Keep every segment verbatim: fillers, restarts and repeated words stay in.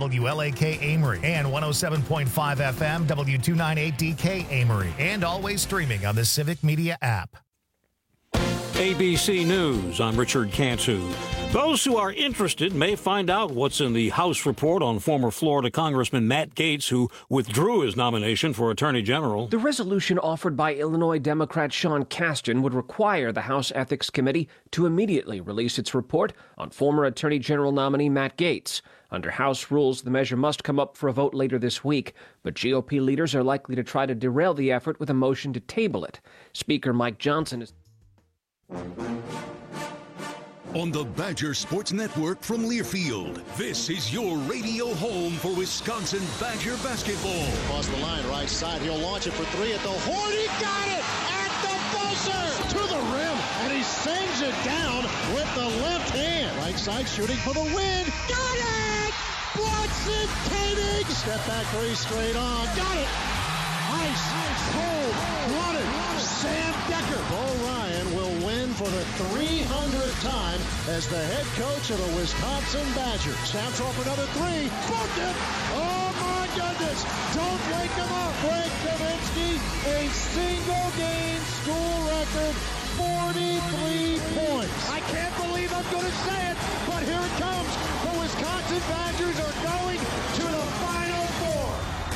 W L A K Amory, and one oh seven point five F M W two ninety-eight D K Amory, and always streaming on the Civic Media app. A B C News, I'm Richard Cantu. Those who are interested may find out what's in the House report on former Florida Congressman Matt Gaetz, who withdrew his nomination for Attorney General. The resolution offered by Illinois Democrat Sean Casten would require the House Ethics Committee to immediately release its report on former Attorney General nominee Matt Gaetz. Under House rules, the measure must come up for a vote later this week, but G O P leaders are likely to try to derail the effort with a motion to table it. Speaker Mike Johnson is... On the Badger Sports Network from Learfield, this is your radio home for Wisconsin Badger basketball. Across the line, right side, he'll launch it for three at the horn. He got it at the buzzer to the rim, and he sends it down with the left hand. Right side shooting for the win. Got it! Watson Koenig. Step back three straight on. Got it! Ice, cold, run it. Sam Decker. Bo Ryan will win for the three hundredth time as the head coach of the Wisconsin Badgers. Snaps off another three. Bumped it. Oh my goodness. Don't wake him up. Greg Kaminsky, a single game school record, forty-three points. I can't believe I'm going to say it, but here it comes. The Wisconsin Badgers are going to the Final Four.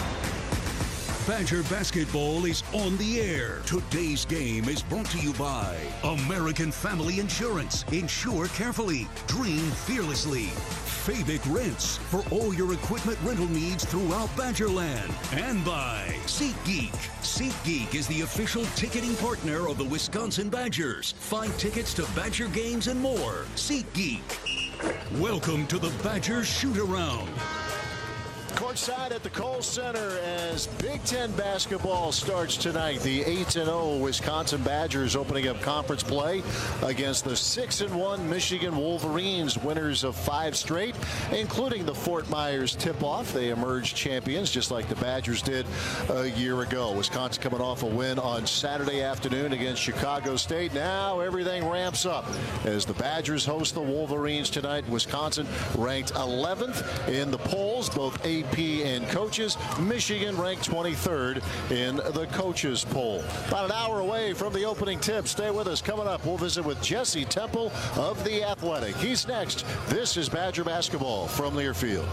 Badger basketball is on the air. Today's game is brought to you by American Family Insurance. Insure carefully. Dream fearlessly. Fabic Rents for all your equipment rental needs throughout Badgerland. And by SeatGeek. SeatGeek is the official ticketing partner of the Wisconsin Badgers. Find tickets to Badger games and more. SeatGeek. Welcome to the Badgers Shoot-Around. Courtside at the Kohl Center as Big Ten basketball starts tonight. The eight and oh Wisconsin Badgers opening up conference play against the six and one Michigan Wolverines, winners of five straight, including the Fort Myers tip-off. They emerged champions just like the Badgers did a year ago. Wisconsin coming off a win on Saturday afternoon against Chicago State. Now everything ramps up as the Badgers host the Wolverines tonight. Wisconsin ranked eleventh in the polls, both A P and coaches. Michigan ranked twenty-third in the coaches poll. About an hour away from the opening tip. Stay with us. Coming up, we'll visit with Jesse Temple of The Athletic. He's next. This is Badger basketball from Learfield.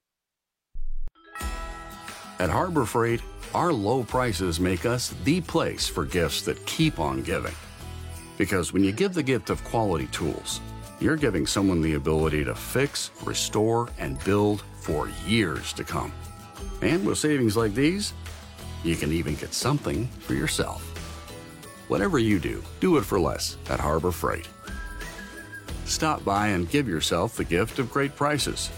At Harbor Freight, our low prices make us the place for gifts that keep on giving. Because when you give the gift of quality tools, you're giving someone the ability to fix, restore, and build for years to come. And with savings like these, you can even get something for yourself. Whatever you do, do it for less at Harbor Freight. Stop by and give yourself the gift of great prices.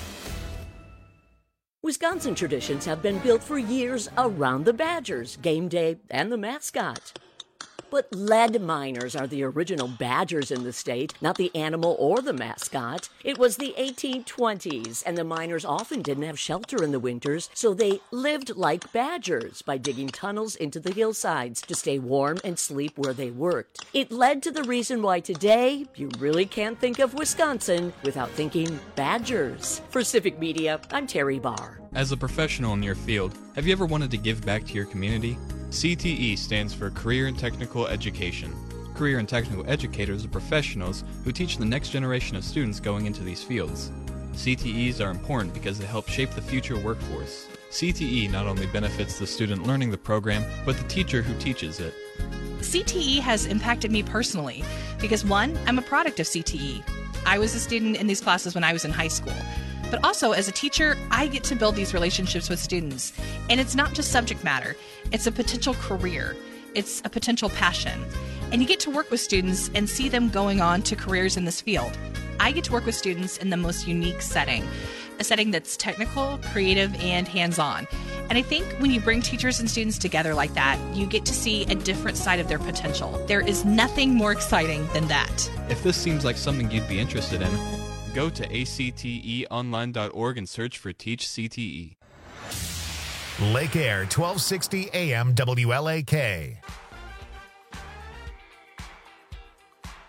Wisconsin traditions have been built for years around the Badgers, game day, and the mascot. But lead miners are the original Badgers in the state, not the animal or the mascot. It was the eighteen twenties, and the miners often didn't have shelter in the winters, so they lived like badgers by digging tunnels into the hillsides to stay warm and sleep where they worked. It led to the reason why today you really can't think of Wisconsin without thinking Badgers. For Civic Media, I'm Terry Barr. As a professional in your field, have you ever wanted to give back to your community? C T E stands for Career and Technical Education. Career and Technical Educators are professionals who teach the next generation of students going into these fields. C T Es are important because they help shape the future workforce. C T E not only benefits the student learning the program, but the teacher who teaches it. C T E has impacted me personally because, one, I'm a product of C T E. I was a student in these classes when I was in high school. But also, as a teacher, I get to build these relationships with students. And it's not just subject matter. It's a potential career. It's a potential passion. And you get to work with students and see them going on to careers in this field. I get to work with students in the most unique setting, a setting that's technical, creative, and hands-on. And I think when you bring teachers and students together like that, you get to see a different side of their potential. There is nothing more exciting than that. If this seems like something you'd be interested in, go to A C T E online dot org and search for Teach C T E. Lake Air, twelve sixty A M W L A K.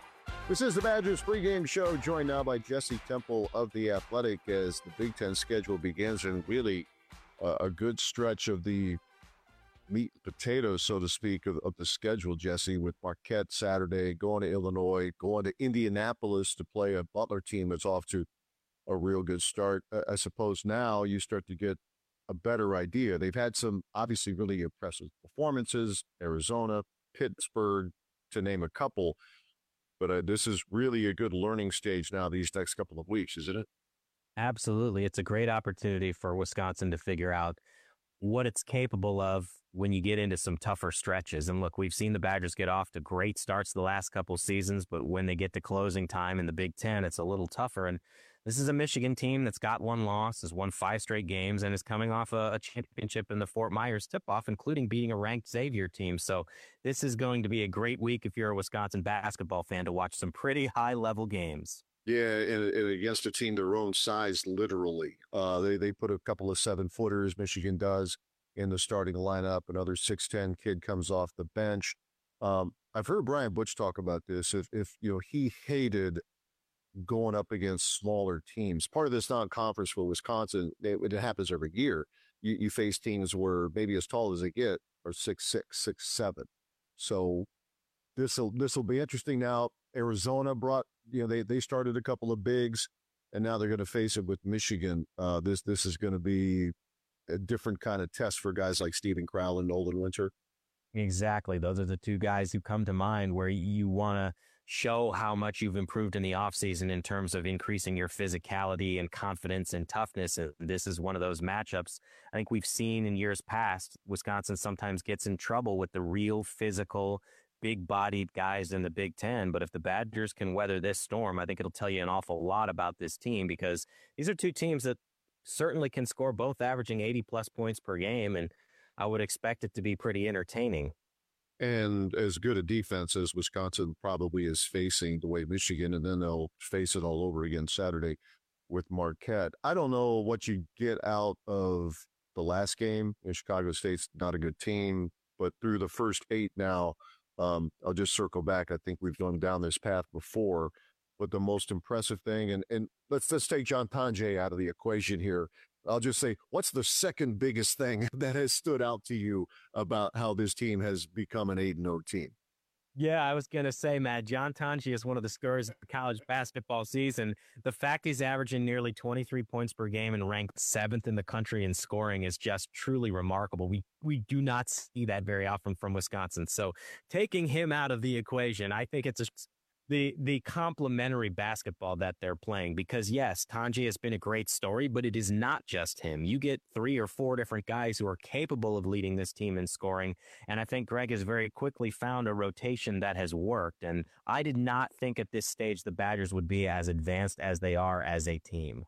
This is the Badgers pregame show, joined now by Jesse Temple of The Athletic as the Big Ten schedule begins, and really uh, a good stretch of the meat and potatoes, so to speak, of, of the schedule, Jesse, with Marquette Saturday, going to Illinois, going to Indianapolis to play a Butler team that's off to a real good start. Uh, I suppose now you start to get a better idea. They've had some obviously really impressive performances, Arizona, Pittsburgh, to name a couple. But uh, this is really a good learning stage now these next couple of weeks, isn't it? Absolutely. It's a great opportunity for Wisconsin to figure out what it's capable of when you get into some tougher stretches. And look, we've seen the Badgers get off to great starts the last couple seasons, but when they get to closing time in the Big Ten, it's a little tougher. And this is a Michigan team that's got one loss, has won five straight games, and is coming off a, a championship in the Fort Myers tip-off, including beating a ranked Xavier team. So this is going to be a great week if you're a Wisconsin basketball fan to watch some pretty high-level games. Yeah, and, and against a team their own size, literally. Uh, they, they put a couple of seven-footers, Michigan does, in the starting lineup. Another six ten kid comes off the bench. Um, I've heard Brian Butch talk about this. If, if you know, he hated going up against smaller teams. Part of this non-conference for Wisconsin, it, it happens every year. You, you face teams where maybe as tall as they get are six six, six seven. So this will this will be interesting now. Arizona brought, you know, they they started a couple of bigs, and now they're going to face it with Michigan. Uh, this this is going to be a different kind of test for guys like Steven Crowell and Nolan Winter. Exactly. Those are the two guys who come to mind where you want to show how much you've improved in the offseason in terms of increasing your physicality and confidence and toughness. And this is one of those matchups I think we've seen in years past. Wisconsin sometimes gets in trouble with the real physical, big-bodied guys in the Big Ten. But if the Badgers can weather this storm, I think it'll tell you an awful lot about this team, because these are two teams that certainly can score, both averaging eighty plus points per game, and I would expect it to be pretty entertaining. And as good a defense as Wisconsin probably is facing the way Michigan, and then they'll face it all over again Saturday with Marquette. I don't know what you get out of the last game. Chicago State's not a good team, but through the first eight now, um, I'll just circle back. I think we've gone down this path before, but the most impressive thing, and, and let's, let's take John Tonje out of the equation here. I'll just say, what's the second biggest thing that has stood out to you about how this team has become an eight and oh team? Yeah, I was going to say, Matt, John Tonje is one of the scorers of the college basketball season. The fact he's averaging nearly twenty-three points per game and ranked seventh in the country in scoring is just truly remarkable. We we do not see that very often from Wisconsin. So taking him out of the equation, I think it's a the the complementary basketball that they're playing, because yes, Tonje has been a great story, but it is not just him. You get three or four different guys who are capable of leading this team in scoring, and I think Greg has very quickly found a rotation that has worked. And I did not think at this stage the Badgers would be as advanced as they are as a team.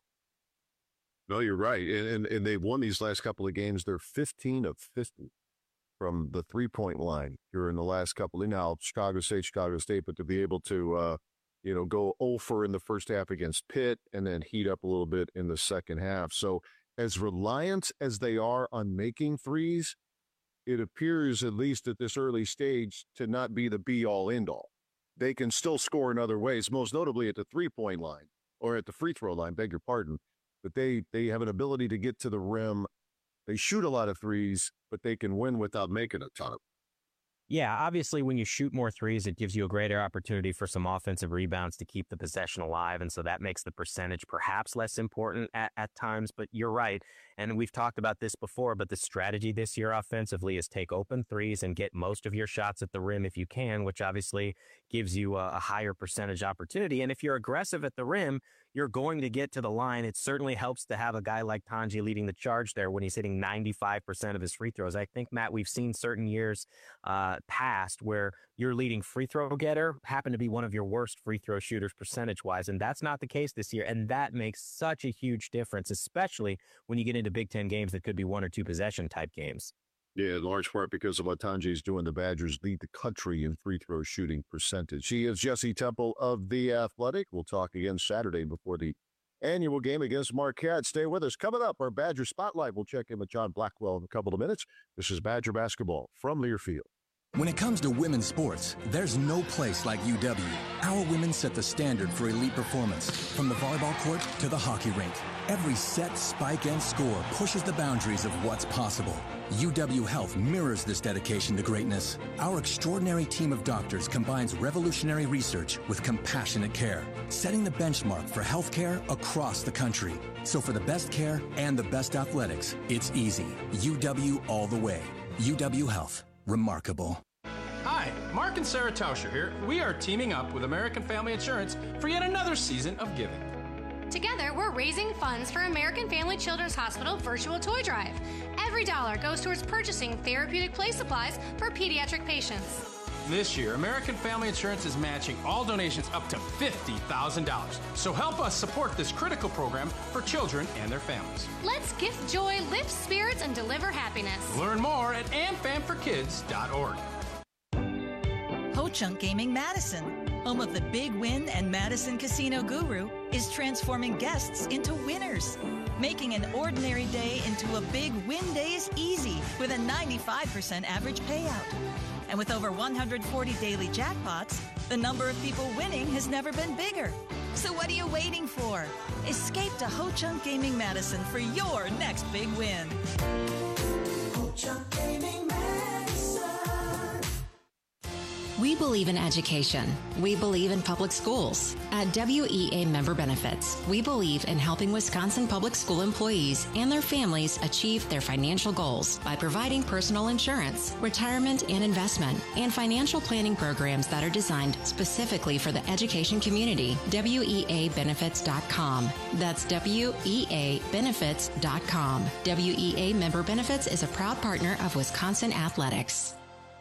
No, you're right, and and, and they've won these last couple of games. They're fifteen of fifty from the three-point line here in the last couple. And now Chicago State, Chicago State, but to be able to, uh, you know, go oh for in the first half against Pitt and then heat up a little bit in the second half. So as reliant as they are on making threes, it appears, at least at this early stage, to not be the be-all, end-all. They can still score in other ways, most notably at the three-point line or at the free throw line, beg your pardon. But they they have an ability to get to the rim. They shoot a lot of threes, but they can win without making a ton of them. Yeah, obviously, when you shoot more threes, it gives you a greater opportunity for some offensive rebounds to keep the possession alive. And so that makes the percentage perhaps less important at, at times. But you're right. And we've talked about this before, but the strategy this year offensively is take open threes and get most of your shots at the rim if you can, which obviously gives you a, a higher percentage opportunity. And if you're aggressive at the rim, you're going to get to the line. It certainly helps to have a guy like Tonje leading the charge there when he's hitting ninety-five percent of his free throws. I think, Matt, we've seen certain years uh, past where your leading free throw getter happened to be one of your worst free throw shooters percentage-wise, and that's not the case this year, and that makes such a huge difference, especially when you get into Big Ten games that could be one or two possession type games. Yeah, in large part because of what Tonje's doing. The Badgers lead the country in free throw shooting percentage. He is Jesse Temple of The Athletic. We'll talk again Saturday before the annual game against Marquette. Stay with us. Coming up, our Badger Spotlight. We'll check in with John Blackwell in a couple of minutes. This is Badger Basketball from Learfield. When it comes to women's sports, there's no place like U W. Our women set the standard for elite performance, from the volleyball court to the hockey rink. Every set, spike, and score pushes the boundaries of what's possible. U W Health mirrors this dedication to greatness. Our extraordinary team of doctors combines revolutionary research with compassionate care, setting the benchmark for healthcare across the country. So for the best care and the best athletics, it's easy. U W all the way. U W Health. Remarkable. Hi, Mark and Sarah Tauscher here. We are teaming up with American Family Insurance for yet another season of giving. Together, we're raising funds for American Family Children's Hospital Virtual Toy Drive. Every dollar goes towards purchasing therapeutic play supplies for pediatric patients. This year, American Family Insurance is matching all donations up to fifty thousand dollars. So help us support this critical program for children and their families. Let's gift joy, lift spirits, and deliver happiness. Learn more at am fam for kids dot org. Ho Chunk Gaming Madison, home of the Big Win and Madison Casino Guru, is transforming guests into winners. Making an ordinary day into a big win day is easy with a ninety-five percent average payout. And with over one hundred forty daily jackpots, the number of people winning has never been bigger. So what are you waiting for? Escape to Ho Chunk Gaming Madison for your next big win. Ho Chunk Gaming Madison. We believe in education. We believe in public schools. At W E A Member Benefits, we believe in helping Wisconsin public school employees and their families achieve their financial goals by providing personal insurance, retirement and investment, and financial planning programs that are designed specifically for the education community. W E A benefits dot com. That's W E A benefits dot com. W E A Member Benefits is a proud partner of Wisconsin Athletics.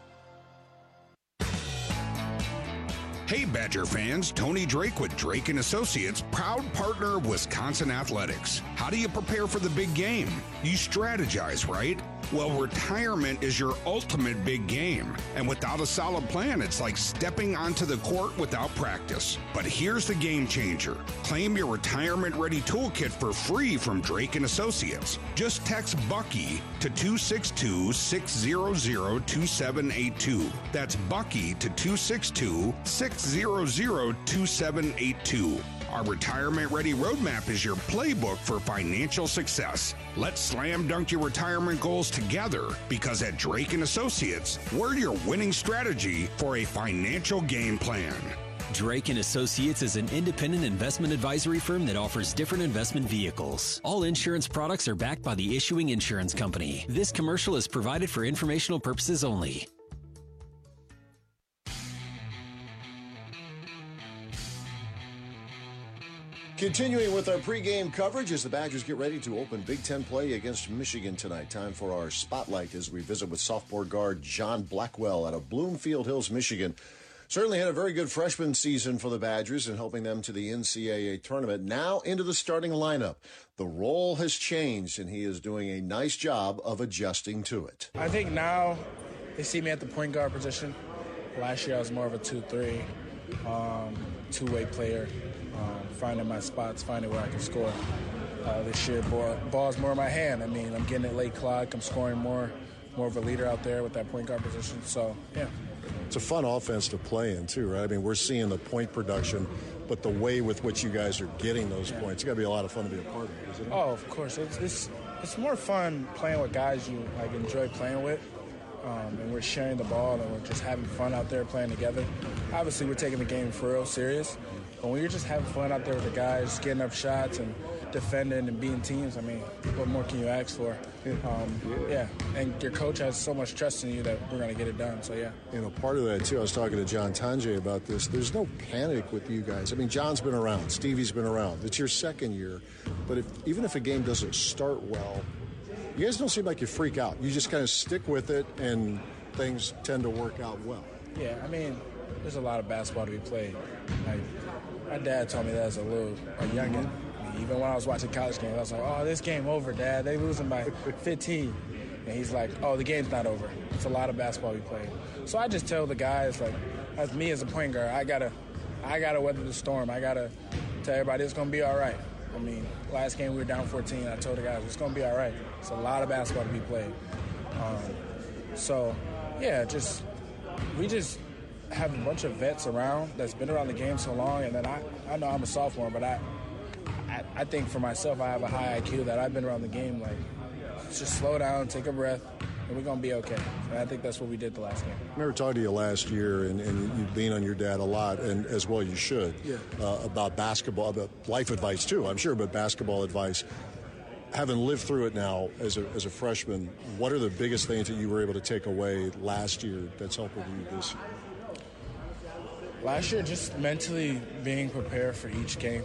Hey Badger fans, Tony Drake with Drake and Associates, proud partner of Wisconsin Athletics. How do you prepare for the big game? You strategize, right? Well, retirement is your ultimate big game. And without a solid plan, it's like stepping onto the court without practice. But here's the game changer. Claim your retirement-ready toolkit for free from Drake and Associates. Just text Bucky to two six two, six zero zero, two seven eight two. That's Bucky to two six two, six zero zero, two seven eight two. Our Retirement Ready Roadmap is your playbook for financial success. Let's slam dunk your retirement goals together, because at Drake and Associates, we're your winning strategy for a financial game plan. Drake and Associates is an independent investment advisory firm that offers different investment vehicles. All insurance products are backed by the issuing insurance company. This commercial is provided for informational purposes only. Continuing with our pregame coverage as the Badgers get ready to open Big Ten play against Michigan tonight. Time for our spotlight as we visit with sophomore guard John Blackwell out of Bloomfield Hills, Michigan. Certainly had a very good freshman season for the Badgers in helping them to the N C double A tournament. Now into the starting lineup. The role has changed, and he is doing a nice job of adjusting to it. I think now they see me at the point guard position. Last year I was more of a two three, um, two-way player. Um, finding my spots, finding where I can score. Uh, this year, ball, ball's more in my hand. I mean, I'm getting it late clock. I'm scoring more, more of a leader out there with that point guard position. So, yeah. It's a fun offense to play in, too, right? I mean, we're seeing the point production, but the way with which you guys are getting those yeah. points, it's got to be a lot of fun to be a part of it, isn't it? Oh, of course. It's, it's, it's more fun playing with guys you like enjoy playing with. Um, and we're sharing the ball, and we're just having fun out there playing together. Obviously, we're taking the game for real serious. But when you're just having fun out there with the guys, getting up shots and defending and beating teams, I mean, what more can you ask for? Um, yeah, and your coach has so much trust in you that we're going to get it done, so yeah. You know, part of that, too, I was talking to John Tanjay about this. There's no panic with you guys. I mean, John's been around. Stevie's been around. It's your second year. But if, even if a game doesn't start well, you guys don't seem like you freak out. You just kind of stick with it, and things tend to work out well. Yeah, I mean, there's a lot of basketball to be played. Like, my dad told me that as a little a youngin'. I mean, even when I was watching college games, I was like, oh, this game over, Dad. They losing by fifteen. And he's like, oh, the game's not over. It's a lot of basketball we play. So I just tell the guys, like, as me as a point guard, I gotta, I gotta weather the storm. I gotta tell everybody it's gonna be all right. I mean, last game we were down fourteen. I told the guys it's gonna be all right. It's a lot of basketball to be played. Um, so, yeah, just we just have a bunch of vets around that's been around the game so long, and then I, I know I'm a sophomore, but I, I I think for myself I have a high I Q that I've been around the game. Like, just slow down, take a breath, and we're going to be okay. And I think that's what we did the last game. I remember talking to you last year, and, and you lean on your dad a lot, and as well you should, yeah. uh, about basketball, about life advice too, I'm sure, but basketball advice. Having lived through it now as a, as a freshman, what are the biggest things that you were able to take away last year that's helping you this year? Last year, just mentally being prepared for each game.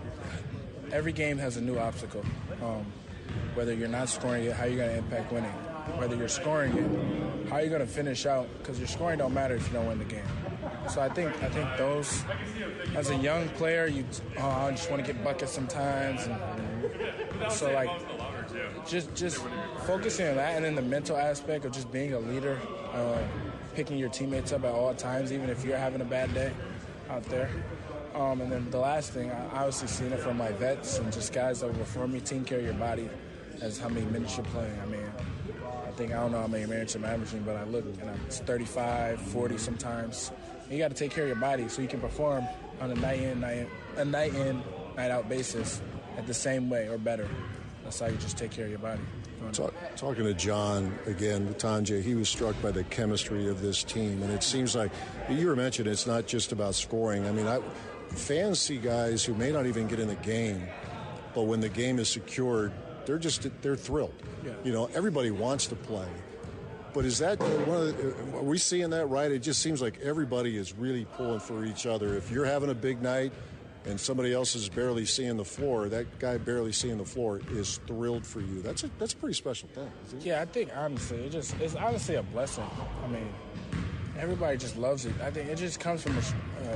Every game has a new obstacle. Um, whether you're not scoring it, how you're going to impact winning. Whether you're scoring it, how you're going to finish out, because your scoring don't matter if you don't win the game. So I think I think those, as a young player, you oh, I just want to get buckets sometimes. And so like, just just focusing on that, and then the mental aspect of just being a leader, uh, picking your teammates up at all times, even if you're having a bad day out there. Um, and then the last thing, I obviously seen it from my vets and just guys that were before me. Team care your body as how many minutes you're playing. I mean, I think I don't know how many minutes I'm averaging, but I look and it's thirty-five, forty sometimes. You got to take care of your body so you can perform on a night in, night in, a night in, night out basis at the same way or better. That's how you just take care of your body. Talk, talking to John again, Tanje, he was struck by the chemistry of this team, and it seems like you were mentioning it's not just about scoring. I mean, I, fans see guys who may not even get in the game, but when the game is secured, they're just they're thrilled. Yeah. You know, everybody wants to play. But is that one of the, are we seeing that right? It just seems like everybody is really pulling for each other. If you're having a big night and somebody else is barely seeing the floor, that guy barely seeing the floor is thrilled for you. That's a that's a pretty special thing. Isn't it? Yeah, I think honestly, it just it's honestly a blessing. I mean, everybody just loves it. I think it just comes from uh,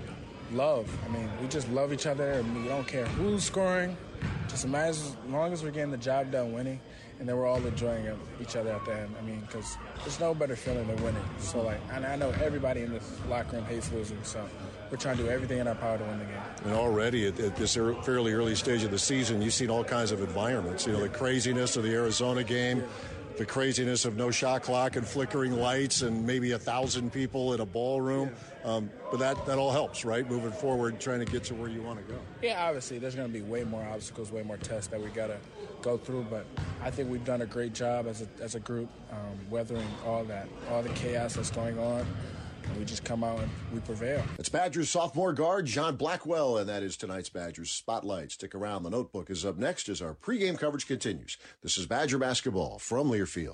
love. I mean, we just love each other, and we don't care who's scoring. Just imagine as long as we're getting the job done, winning, and then we're all enjoying each other at the end. I mean, because there's no better feeling than winning. So, like, and I know everybody in this locker room hates losing, so we're trying to do everything in our power to win the game. And already at, at this fairly early stage of the season, you've seen all kinds of environments. You know, the craziness of the Arizona game, yeah. the craziness of no shot clock and flickering lights and maybe a thousand people in a ballroom. Yeah. Um, but that, that all helps, right, moving forward, trying to get to where you want to go. Yeah, obviously, there's going to be way more obstacles, way more tests that we got to go through. But I think we've done a great job as a, as a group um, weathering all that, all the chaos that's going on. And we just come out and we prevail. It's Badgers sophomore guard John Blackwell, and that is tonight's Badgers Spotlight. Stick around. The Notebook is up next as our pregame coverage continues. This is Badger basketball from Learfield.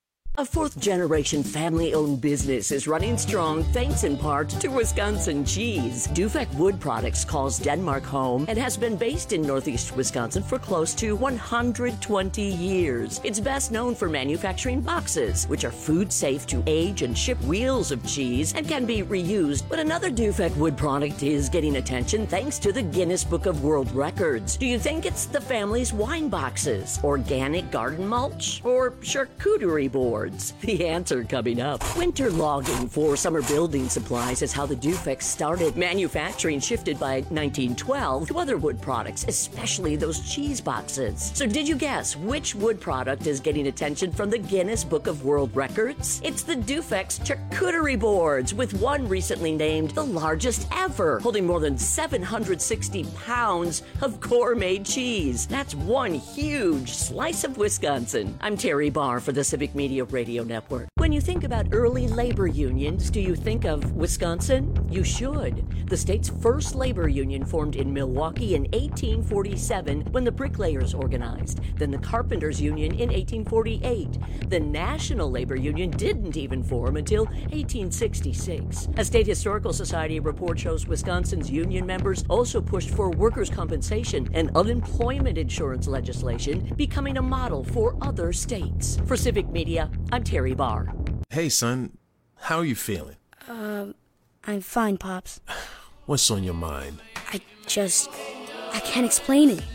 A fourth-generation family-owned business is running strong thanks in part to Wisconsin cheese. Dufek Wood Products calls Denmark home and has been based in northeast Wisconsin for close to one hundred twenty years. It's best known for manufacturing boxes, which are food-safe to age and ship wheels of cheese and can be reused. But another Dufek Wood product is getting attention thanks to the Guinness Book of World Records. Do you think it's the family's wine boxes, organic garden mulch, or charcuterie board? The answer coming up. Winter logging for summer building supplies is how the Dufek started. Manufacturing shifted by nineteen twelve to other wood products, especially those cheese boxes. So did you guess which wood product is getting attention from the Guinness Book of World Records? It's the Dufek's charcuterie boards, with one recently named the largest ever, holding more than seven hundred sixty pounds of gourmet cheese. That's one huge slice of Wisconsin. I'm Terry Barr for the Civic Media Radio Network. When you think about early labor unions, do you think of Wisconsin? You should. The state's first labor union formed in Milwaukee in eighteen forty-seven when the bricklayers organized. Then the carpenters union in eighteen forty-eight. The National Labor Union didn't even form until eighteen sixty-six. A State Historical Society report shows Wisconsin's union members also pushed for workers' compensation and unemployment insurance legislation, becoming a model for other states. For Civic Media, I'm Terry Barr. Hey, son. How are you feeling? Um, I'm fine, Pops. What's on your mind? I just... I can't explain it.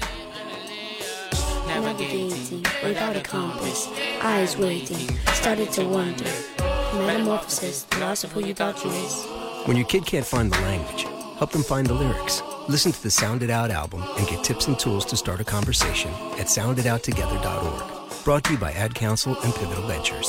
Navigating without a compass, eyes waiting, started to wonder. Metamorphosis, the loss of who you thought you is. When your kid can't find the language, help them find the lyrics. Listen to the Sound It Out album and get tips and tools to start a conversation at sound it out together dot org. Brought to you by Ad Council and Pivotal Ventures.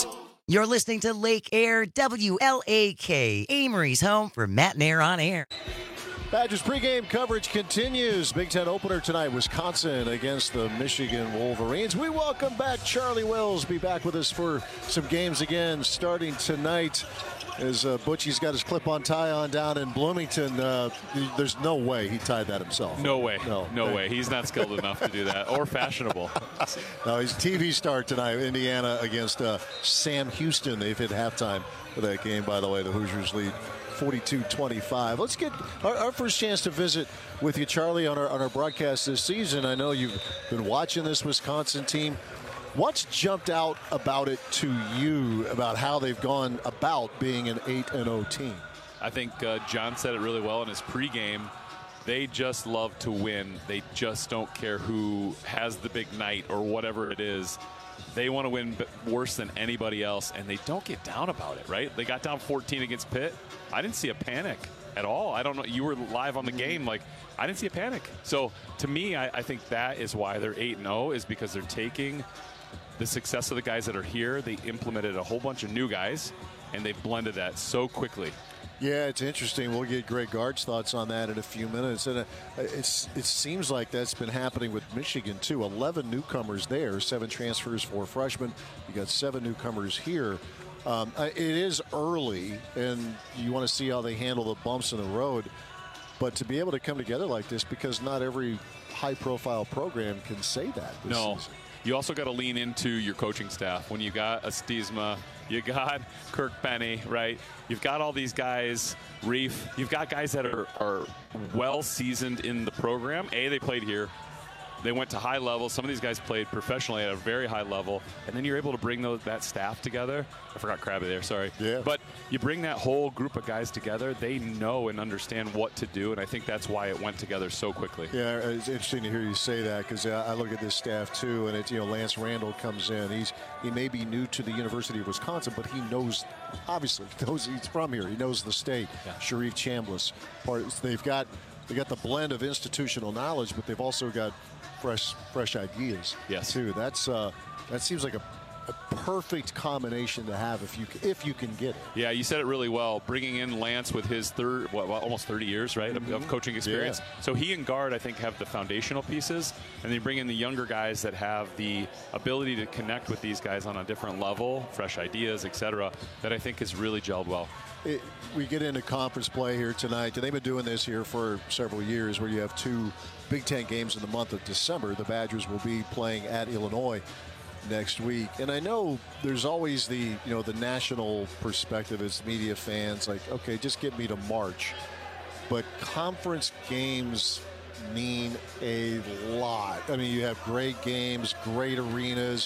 You're listening to Lake Air, W L A K, Amory's home for Matt and Air on Air. Badgers pregame coverage continues. Big Ten opener tonight, Wisconsin against the Michigan Wolverines. We welcome back Charlie Wells. Be back with us for some games again starting tonight. As uh, Butchie's got his clip-on tie on down in Bloomington, uh, there's no way he tied that himself. No way. No, no way. He's not skilled enough to do that or fashionable. No, he's T V star tonight. Indiana against uh, Sam Houston. They've hit halftime for that game, by the way. The Hoosiers lead forty-two twenty-five. Let's get our, our first chance to visit with you, Charlie, on our, on our broadcast this season. I know you've been watching this Wisconsin team. What's jumped out about it to you about how they've gone about being an eight and oh team? I think uh, John said it really well in his pregame. They just love to win. They just don't care who has the big night or whatever it is. They want to win worse than anybody else, and they don't get down about it, right? They got down fourteen against Pitt. I didn't see a panic at all. I don't know. You were live on the game. Like, I didn't see a panic. So, to me, I, I think that is why they're eight and oh, is because they're taking the success of the guys that are here. They implemented a whole bunch of new guys, and they blended that so quickly. Yeah, it's interesting. We'll get Greg Gard's thoughts on that in a few minutes. And uh, it's it seems like that's been happening with Michigan, too. eleven newcomers there, seven transfers, four freshmen. You got seven newcomers here. Um, it is early, and you want to see how they handle the bumps in the road. But to be able to come together like this, because not every high-profile program can say that this No. season. You also got to lean into your coaching staff. When you got a Stiesma, you got Kirk Benny, right? You've got all these guys, Reef. You've got guys that are, are well seasoned in the program. A, they played here. They went to high level. Some of these guys played professionally at a very high level. And then you're able to bring those, that staff together. I forgot Krabby there, sorry. Yeah. But you bring that whole group of guys together. They know and understand what to do. And I think that's why it went together so quickly. Yeah, it's interesting to hear you say that, because I look at this staff too, and it's, you know, Lance Randall comes in. He's he may be new to the University of Wisconsin, but he knows, obviously, knows he's from here. He knows the state. Yeah. Sharif Chambliss, part. They've got they got the blend of institutional knowledge, but they've also got fresh fresh ideas. Yes. Too. That's uh, that seems like a. A perfect combination to have if you if you can get it. Yeah, you said it really well. Bringing in Lance with his third, what, what, almost thirty years, right, Mm-hmm. of, of coaching experience. Yeah. So he and Guard, I think, have the foundational pieces, and they bring in the younger guys that have the ability to connect with these guys on a different level, fresh ideas, et cetera, that I think has really gelled well. It, we get into conference play here tonight, and they've been doing this here for several years, where you have two Big Ten games in the month of December. The Badgers will be playing at Illinois next week, and I know there's always the you know the national perspective as media fans, like, okay, just get me to March, but conference games mean a lot. I mean, you have great games, great arenas.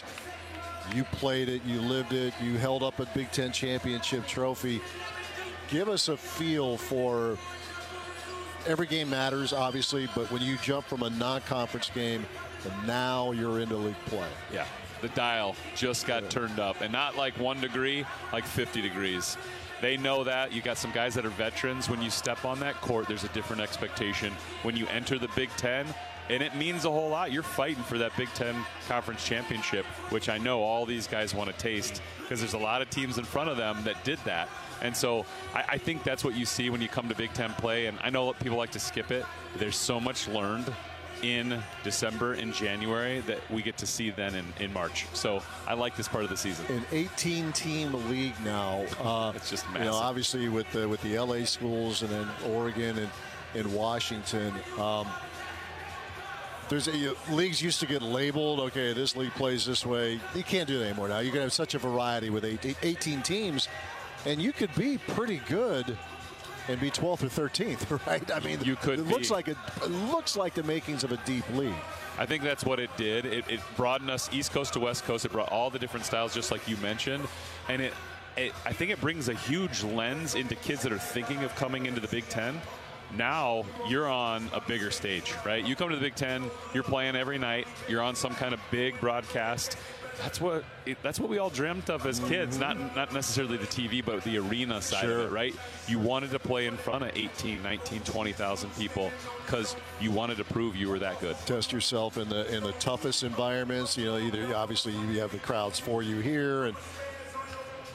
You played it, you lived it, you held up a Big Ten championship trophy. Give us a feel for, every game matters, obviously, but when you jump from a non-conference game and now you're into league play. Yeah. The dial just got turned up, and not like one degree, like fifty degrees. They know that. You got some guys that are veterans. When you step on that court, there's a different expectation. When you enter the Big Ten, and it means a whole lot. You're fighting for that Big Ten Conference Championship, which I know all these guys want to taste, because there's a lot of teams in front of them that did that. And so I, I think that's what you see when you come to Big Ten play. And I know people like to skip it. There's so much learned in December and January that we get to see then in, in March. So I like this part of the season. An eighteen team league now. Uh, it's just massive. You know, obviously with the, with the L A schools and then Oregon and, and Washington. Um, there's a, leagues used to get labeled, okay, this league plays this way. You can't do that anymore now. You're going to have such a variety with eight, eighteen teams, and you could be pretty good and be twelfth or thirteenth, right? I mean, you could it looks like a, it looks like the makings of a deep league. I think that's what it did. It, it broadened us East Coast to West Coast. It brought all the different styles, just like you mentioned, and it, it I think it brings a huge lens into kids that are thinking of coming into the Big Ten. Now you're on a bigger stage, right? You come to the Big Ten, you're playing every night, you're on some kind of big broadcast. That's what it, that's what we all dreamt of as kids, not not necessarily the T V, but the arena side Sure. of it, right? You wanted to play in front of eighteen, nineteen, twenty thousand people because you wanted to prove you were that good. Test yourself in the in the toughest environments. You know, either obviously you have the crowds for you here, and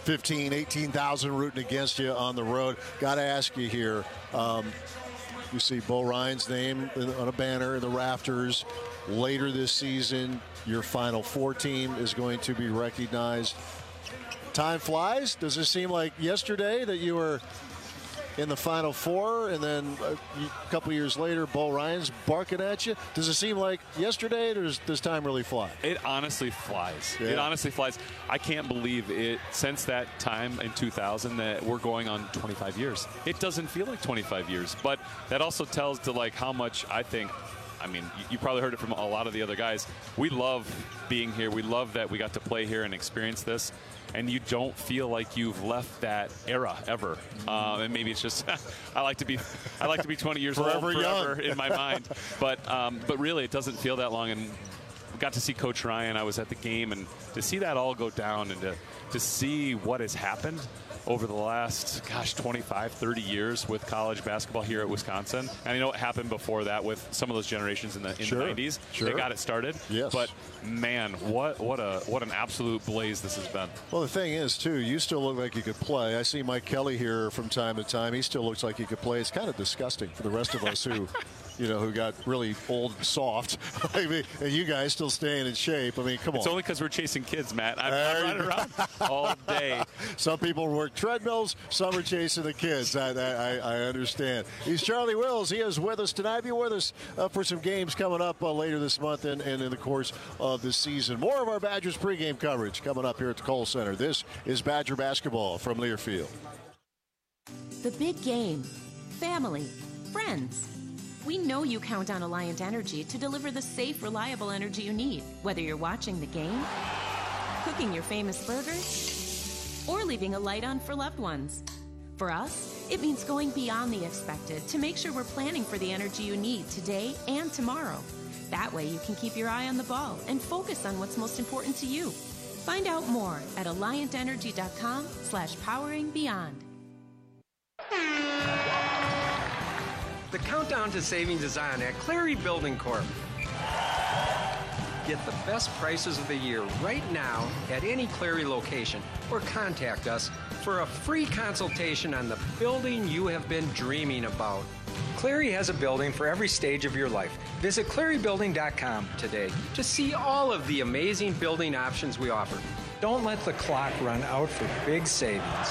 fifteen, eighteen thousand rooting against you on the road. Got to ask you here. Um, you see Bo Ryan's name on a banner in the rafters. Later this season, your Final Four team is going to be recognized. Time flies. Does it seem like yesterday that you were in the Final Four, and then a couple years later, Bo Ryan's barking at you? Does it seem like yesterday, or does, does time really fly? It honestly flies. Yeah. It honestly flies. I can't believe it, since that time in two thousand, that we're going on twenty-five years. It doesn't feel like twenty-five years, but that also tells to like how much I think, I mean, you probably heard it from a lot of the other guys. We love being here. We love that we got to play here and experience this. And you don't feel like you've left that era ever. Um, and maybe it's just I like to be I like to be twenty years forever old forever young. in my mind. But um, but really, it doesn't feel that long. And we got to see Coach Ryan. I was at the game, and to see that all go down, and to to see what has happened over the last, gosh, twenty-five, thirty years with college basketball here at Wisconsin. And I know what happened before that with some of those generations in the, in Sure. the nineties. Sure. They got it started. Yes. But, man, what what a what an absolute blaze this has been. Well, the thing is, too, you still look like you could play. I see Mike Kelly here from time to time. He still looks like he could play. It's kind of disgusting for the rest of us who, you know, who got really old and soft. I mean, and you guys still staying in shape. I mean, come on. It's only because we're chasing kids, Matt. I'm, I'm running around all day. Some people work treadmills. Some are chasing the kids. I, I, I understand. He's Charlie Wills. He is with us tonight. Be with us uh, for some games coming up uh, later this month and, and in the course of this season. More of our Badgers pregame coverage coming up here at the Kohl Center. This is Badger basketball from Learfield. The big game. Family. Friends. We know you count on Alliant Energy to deliver the safe, reliable energy you need, whether you're watching the game, cooking your famous burgers, or leaving a light on for loved ones. For us, it means going beyond the expected to make sure we're planning for the energy you need today and tomorrow. That way you can keep your eye on the ball and focus on what's most important to you. Find out more at alliant energy dot com slash powering beyond. The countdown to savings is on at Clary Building Corp. Get the best prices of the year right now at any Clary location, or contact us for a free consultation on the building you have been dreaming about. Clary has a building for every stage of your life. Visit clary building dot com today to see all of the amazing building options we offer. Don't let the clock run out for big savings.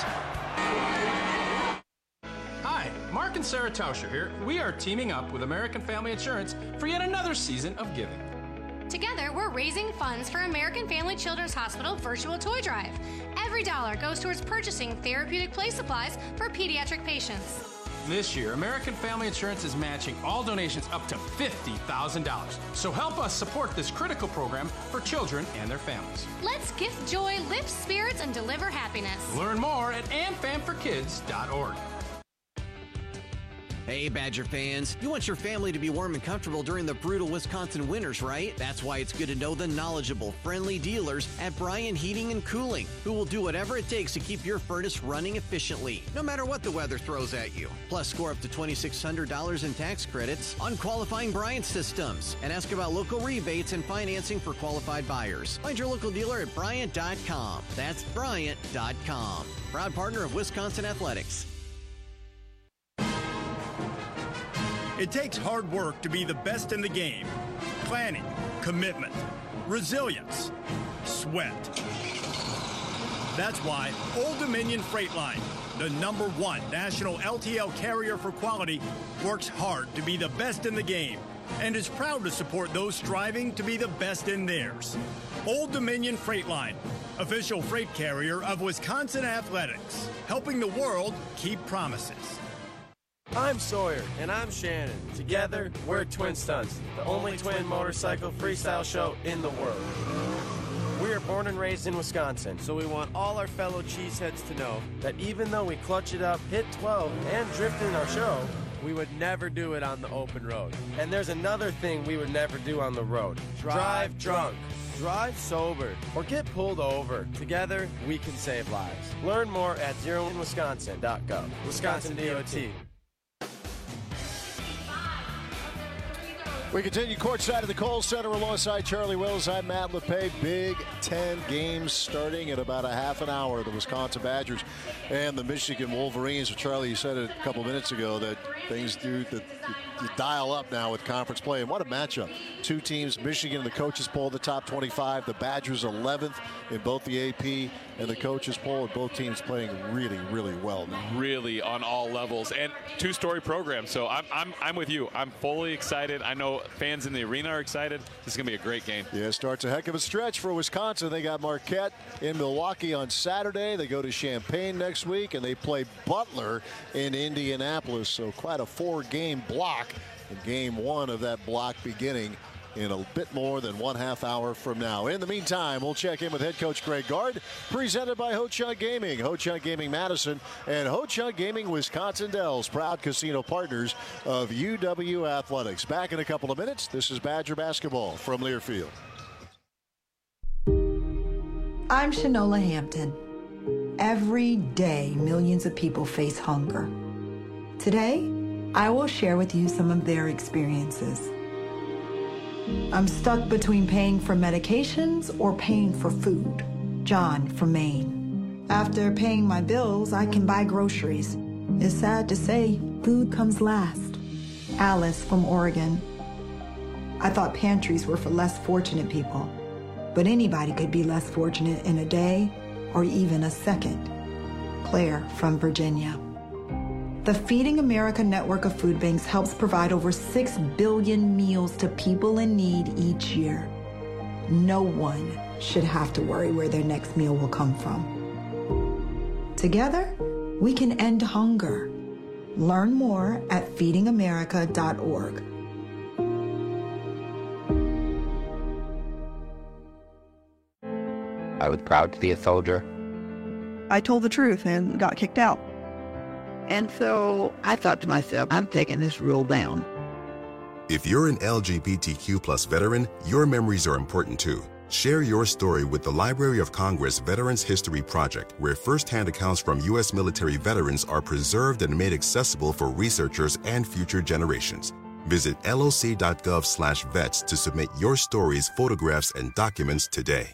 Hi, Mark and Sarah Tauscher here. We are teaming up with American Family Insurance for yet another season of giving. Together, we're raising funds for American Family Children's Hospital Virtual Toy Drive. Every dollar goes towards purchasing therapeutic play supplies for pediatric patients. This year, American Family Insurance is matching all donations up to fifty thousand dollars. So help us support this critical program for children and their families. Let's gift joy, lift spirits, and deliver happiness. Learn more at am fam for kids dot org. Hey, Badger fans, you want your family to be warm and comfortable during the brutal Wisconsin winters, right? That's why it's good to know the knowledgeable, friendly dealers at Bryan Heating and Cooling, who will do whatever it takes to keep your furnace running efficiently, no matter what the weather throws at you. Plus, score up to two thousand six hundred dollars in tax credits on qualifying Bryant systems, and ask about local rebates and financing for qualified buyers. Find your local dealer at Bryant dot com. That's Bryant dot com. Proud partner of Wisconsin Athletics. It takes hard work to be the best in the game. Planning, commitment, resilience, sweat. That's why Old Dominion Freight Line, the number one national L T L carrier for quality, works hard to be the best in the game and is proud to support those striving to be the best in theirs. Old Dominion Freight Line, official freight carrier of Wisconsin Athletics, helping the world keep promises. I'm Sawyer. And I'm Shannon. Together, we're Twin Stunts, the only twin motorcycle freestyle show in the world. We are born and raised in Wisconsin, so we want all our fellow cheeseheads to know that even though we clutch it up, hit twelve, and drift in our show, we would never do it on the open road. And there's another thing we would never do on the road. Drive drunk. Drive sober, or get pulled over. Together, we can save lives. Learn more at zero in wisconsin dot gov. Wisconsin D O T. We continue courtside at the Kohl Center alongside Charlie Wills. I'm Matt LePay. Big Ten games starting in about a half an hour. The Wisconsin Badgers and the Michigan Wolverines. Charlie, you said it a couple minutes ago that things do that you dial up now with conference play. And what a matchup. Two teams, Michigan in the coaches poll, the top twenty-five. The Badgers eleventh in both the A P and the coaches poll. And both teams playing really, really well now. Really on all levels. And two-story program. So I'm, I'm, I'm with you. I'm fully excited. I know fans in the arena are excited. This is going to be a great game. Yeah, it starts a heck of a stretch for Wisconsin. They got Marquette in Milwaukee on Saturday. They go to Champaign next week, and they play Butler in Indianapolis. So quite a four-game block. And game one of that block beginning in a bit more than one half hour from now. In the meantime, we'll check in with head coach Greg Gard, presented by Ho-Chunk Gaming, Ho-Chunk Gaming Madison, and Ho-Chunk Gaming Wisconsin Dells, proud casino partners of U W Athletics. Back in a couple of minutes. This is Badger basketball from Learfield. I'm Shanola Hampton. Every day, millions of people face hunger. Today, I will share with you some of their experiences. I'm stuck between paying for medications or paying for food. John from Maine. After paying my bills, I can buy groceries. It's sad to say, food comes last. Alice from Oregon. I thought pantries were for less fortunate people, but anybody could be less fortunate in a day or even a second. Claire from Virginia. The Feeding America network of food banks helps provide over six billion meals to people in need each year. No one should have to worry where their next meal will come from. Together, we can end hunger. Learn more at feeding america dot org. I was proud to be a soldier. I told the truth and got kicked out. And so I thought to myself, I'm taking this rule down. If you're an L G B T Q plus veteran, your memories are important too. Share your story with the Library of Congress Veterans History Project, where firsthand accounts from U S military veterans are preserved and made accessible for researchers and future generations. Visit L O C dot gov slash vets to submit your stories, photographs, and documents today.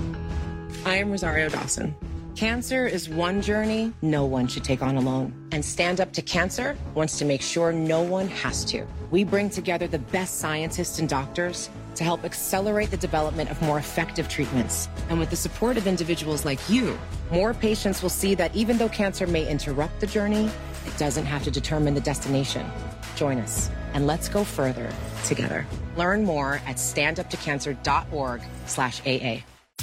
I am Rosario Dawson. Cancer is one journey no one should take on alone. And Stand Up to Cancer wants to make sure no one has to. We bring together the best scientists and doctors to help accelerate the development of more effective treatments. And with the support of individuals like you, more patients will see that even though cancer may interrupt the journey, it doesn't have to determine the destination. Join us and let's go further together. Learn more at stand up to cancer dot org slash A A.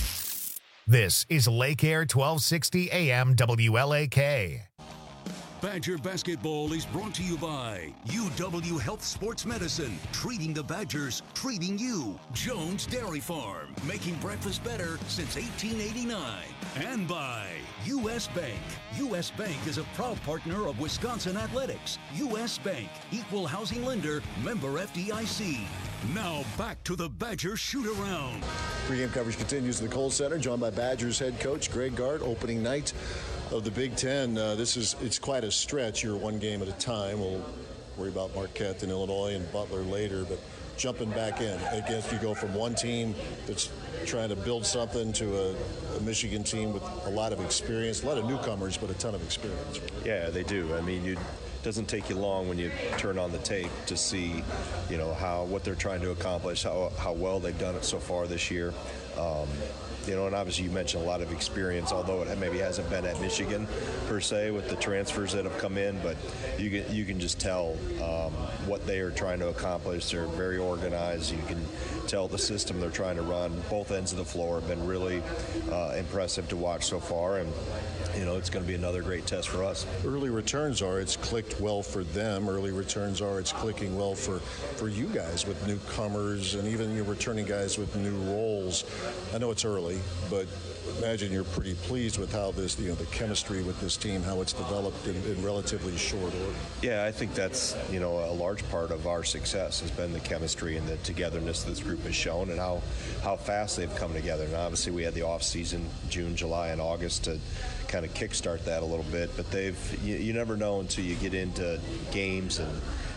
This is Lake Air twelve sixty A M W L A K. Badger basketball is brought to you by U W Health Sports Medicine, treating the Badgers, treating you. Jones Dairy Farm, making breakfast better since eighteen eighty-nine. And by U S Bank. U S Bank is a proud partner of Wisconsin Athletics. U S Bank, equal housing lender, member F D I C. Now back to the Badger shoot-around. Pre-game coverage continues at the Kohl Center, joined by Badgers head coach Greg Gard. Opening night of the Big Ten. Uh, this is it's quite a stretch. You're one game at a time. We'll worry about Marquette and Illinois and Butler later, but jumping back in against you go from one team that's trying to build something to a, a Michigan team with a lot of experience, a lot of newcomers, but a ton of experience. Yeah, they do. I mean, you. Doesn't take you long when you turn on the tape to see, you know, how what they're trying to accomplish, how how well they've done it so far this year. Um, you know, and obviously you mentioned a lot of experience, although it maybe hasn't been at Michigan per se with the transfers that have come in, but you can you can just tell um, what they are trying to accomplish. They're very organized. You can tell the system they're trying to run. Both ends of the floor have been really uh, impressive to watch so far, and you know, it's going to be another great test for us. Early returns are it's clicked well for them. Early returns are it's clicking well for, for you guys with newcomers and even your returning guys with new roles. I know it's early, but imagine you're pretty pleased with how this, you know, the chemistry with this team, how it's developed in, in relatively short order. Yeah, I think that's, you know, a large part of our success has been the chemistry and the togetherness this group has shown and how, how fast they've come together. And obviously we had the off season, June, July, and August to kind of kickstart that a little bit, but they've you, you never know until you get into games and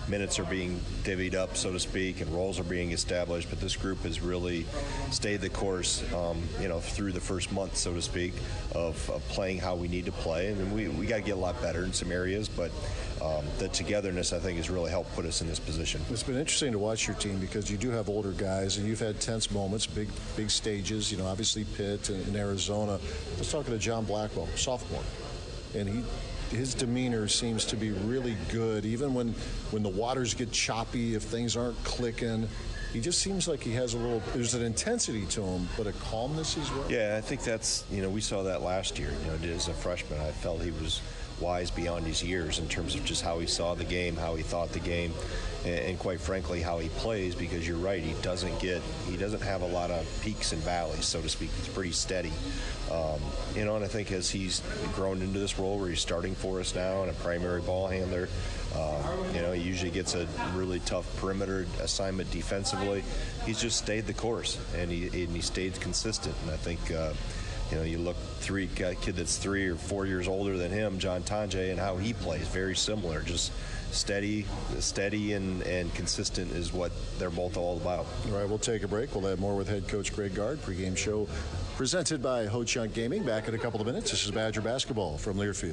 minutes are being divvied up, so to speak, and roles are being established. But this group has really stayed the course, um, you know, through the first month, so to speak, of, of playing how we need to play. And we we got to get a lot better in some areas, but um, the togetherness, I think, has really helped put us in this position. It's been interesting to watch your team because you do have older guys, and you've had tense moments, big big stages. You know, obviously Pitt in, in Arizona. I was talking to John Blackwell, sophomore, and he. His demeanor seems to be really good, even when, when the waters get choppy, if things aren't clicking. He just seems like he has a little, there's an intensity to him, but a calmness as well. Yeah, I think that's, you know, we saw that last year. You know, as a freshman, I felt he was wise beyond his years in terms of just how he saw the game, how he thought the game, and, and quite frankly, how he plays, because you're right, he doesn't get, he doesn't have a lot of peaks and valleys, so to speak. He's pretty steady. Um, you know, and I think as he's grown into this role where he's starting for us now and a primary ball handler, uh, you know, he usually gets a really tough perimeter assignment defensively. He's just stayed the course, and he, and he stayed consistent, and I think, uh, you know, you look three a kid that's three or four years older than him, John Tonje, and how he plays, very similar. Just steady, steady, and, and consistent is what they're both all about. All right, we'll take a break. We'll have more with head coach Greg Gard. Pregame show presented by Ho-Chunk Gaming. Back in a couple of minutes. This is Badger basketball from Learfield.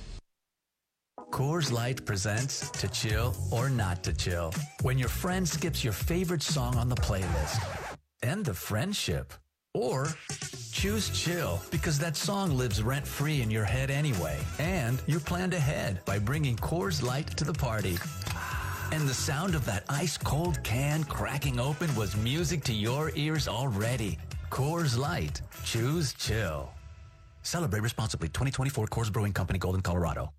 Coors Light presents To Chill or Not to Chill. When your friend skips your favorite song on the playlist. End the friendship. Or choose chill because that song lives rent-free in your head anyway. And you planned ahead by bringing Coors Light to the party. And the sound of that ice-cold can cracking open was music to your ears already. Coors Light. Choose chill. Celebrate responsibly. twenty twenty-four Coors Brewing Company, Golden, Colorado.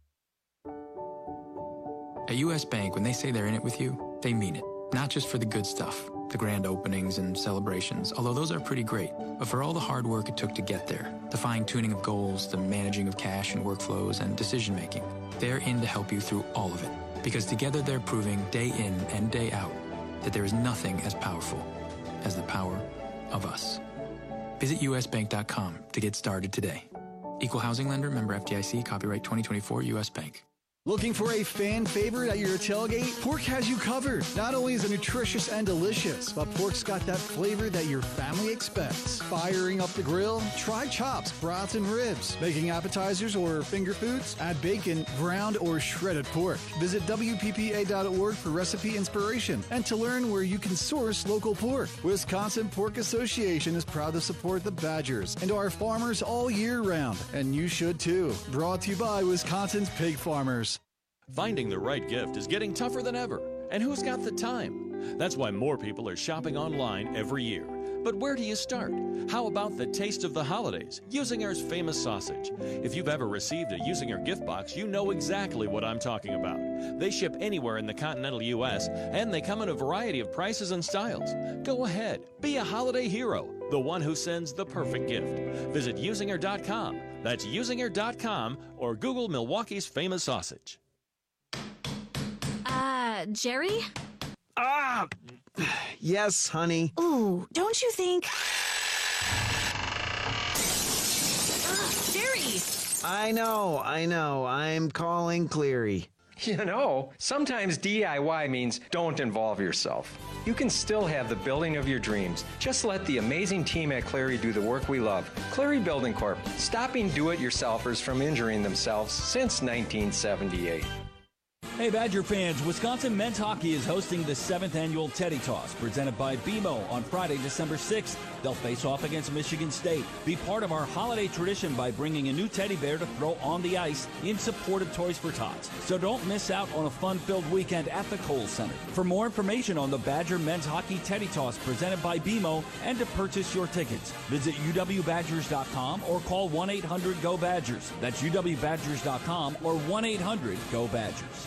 At U S Bank, when they say they're in it with you, they mean it. Not just for the good stuff, the grand openings and celebrations, although those are pretty great, but for all the hard work it took to get there, the fine-tuning of goals, the managing of cash and workflows, and decision-making. They're in to help you through all of it, because together they're proving day in and day out that there is nothing as powerful as the power of us. Visit U S bank dot com to get started today. Equal housing lender, member F D I C, copyright twenty twenty-four, U S Bank. Looking for a fan favorite at your tailgate? Pork has you covered. Not only is it nutritious and delicious, but pork's got that flavor that your family expects. Firing up the grill? Try chops, brats, and ribs. Making appetizers or finger foods? Add bacon, ground, or shredded pork. Visit W P P A dot org for recipe inspiration and to learn where you can source local pork. Wisconsin Pork Association is proud to support the Badgers and our farmers all year round, and you should too. Brought to you by Wisconsin's Pig Farmers. Finding the right gift is getting tougher than ever, and who's got the time? That's why more people are shopping online every year. But where do you start? How about the taste of the holidays, Usinger's famous sausage? If you've ever received a Usinger gift box, you know exactly what I'm talking about. They ship anywhere in the continental U S, and they come in a variety of prices and styles. Go ahead, be a holiday hero, the one who sends the perfect gift. Visit Usinger dot com. That's Usinger dot com, or Google Milwaukee's famous sausage. Uh, Jerry? Ah! Yes, honey. Ooh, don't you think... Ugh, Jerry! I know, I know. I'm calling Cleary. You know, sometimes D I Y means don't involve yourself. You can still have the building of your dreams. Just let the amazing team at Cleary do the work we love. Cleary Building Corp, stopping do-it-yourselfers from injuring themselves since nineteen seventy-eight. Hey Badger fans, Wisconsin men's hockey is hosting the seventh annual Teddy Toss, presented by B M O on Friday, December sixth. They'll face off against Michigan State. Be part of our holiday tradition by bringing a new teddy bear to throw on the ice in support of Toys for Tots. So don't miss out on a fun-filled weekend at the Kohl's Center. For more information on the Badger men's hockey Teddy Toss presented by B M O and to purchase your tickets, visit U W Badgers dot com or call one eight hundred G O Badgers. That's U W Badgers dot com or one eight hundred G O Badgers.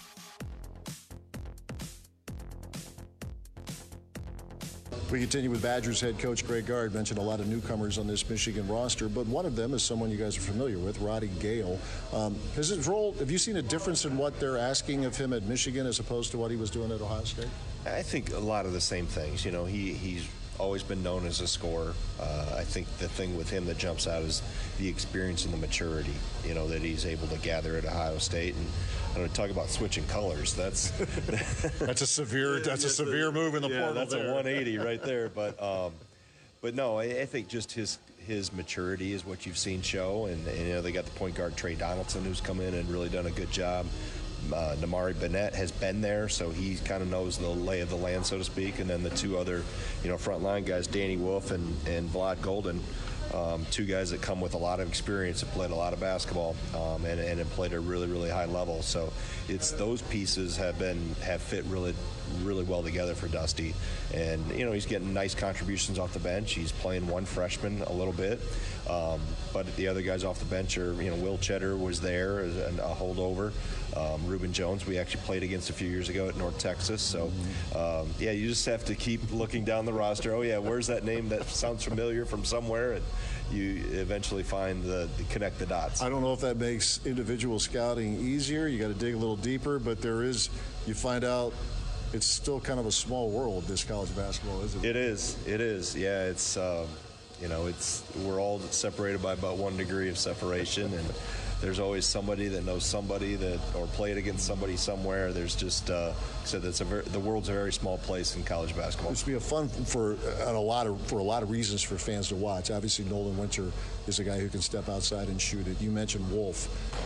We continue with Badgers head coach Greg Gard. Mentioned a lot of newcomers on this Michigan roster, but one of them is someone you guys are familiar with, Roddy Gale. Um, has his role, have you seen a difference in what they're asking of him at Michigan as opposed to what he was doing at Ohio State? I think a lot of the same things. You know, he he's always been known as a scorer. Uh, I think the thing with him that jumps out is the experience and the maturity, you know, that he's able to gather at Ohio State. And I don't talk about switching colors. That's that's a severe that's a severe move in the yeah, portal. That's there. a one eighty right there. But um, but no, I, I think just his his maturity is what you've seen show. And, and you know, they got the point guard Trey Donaldson, who's come in and really done a good job. Uh, Namari Bennett has been there, so he kind of knows the lay of the land, so to speak. And then the two other, you know, frontline guys, Danny Wolf and, and Vlad Golden, um, two guys that come with a lot of experience, have played a lot of basketball, um, and, and have played at a really, really high level. So it's those pieces have been have fit really, really well together for Dusty. And, you know, he's getting nice contributions off the bench. He's playing one freshman a little bit. Um, but the other guys off the bench are, you know, Will Cheddar was there as a holdover. Um, Reuben Jones, we actually played against a few years ago at North Texas. So, um, yeah, you just have to keep looking down the roster. Oh, yeah, where's that name that sounds familiar from somewhere? And you eventually find the, connect the dots. I don't know if that makes individual scouting easier. You got to dig a little deeper, but there is, you find out it's still kind of a small world, this college basketball, isn't it? It is. It is. Yeah, it's, um, you know, it's, we're all separated by about one degree of separation, and there's always somebody that knows somebody that, or played against somebody somewhere. There's just, uh, so that's a very, the world's a very small place in college basketball. This would be a fun for uh, a lot of for a lot of reasons for fans to watch. Obviously, Nolan Winter is a guy who can step outside and shoot it. You mentioned Wolf.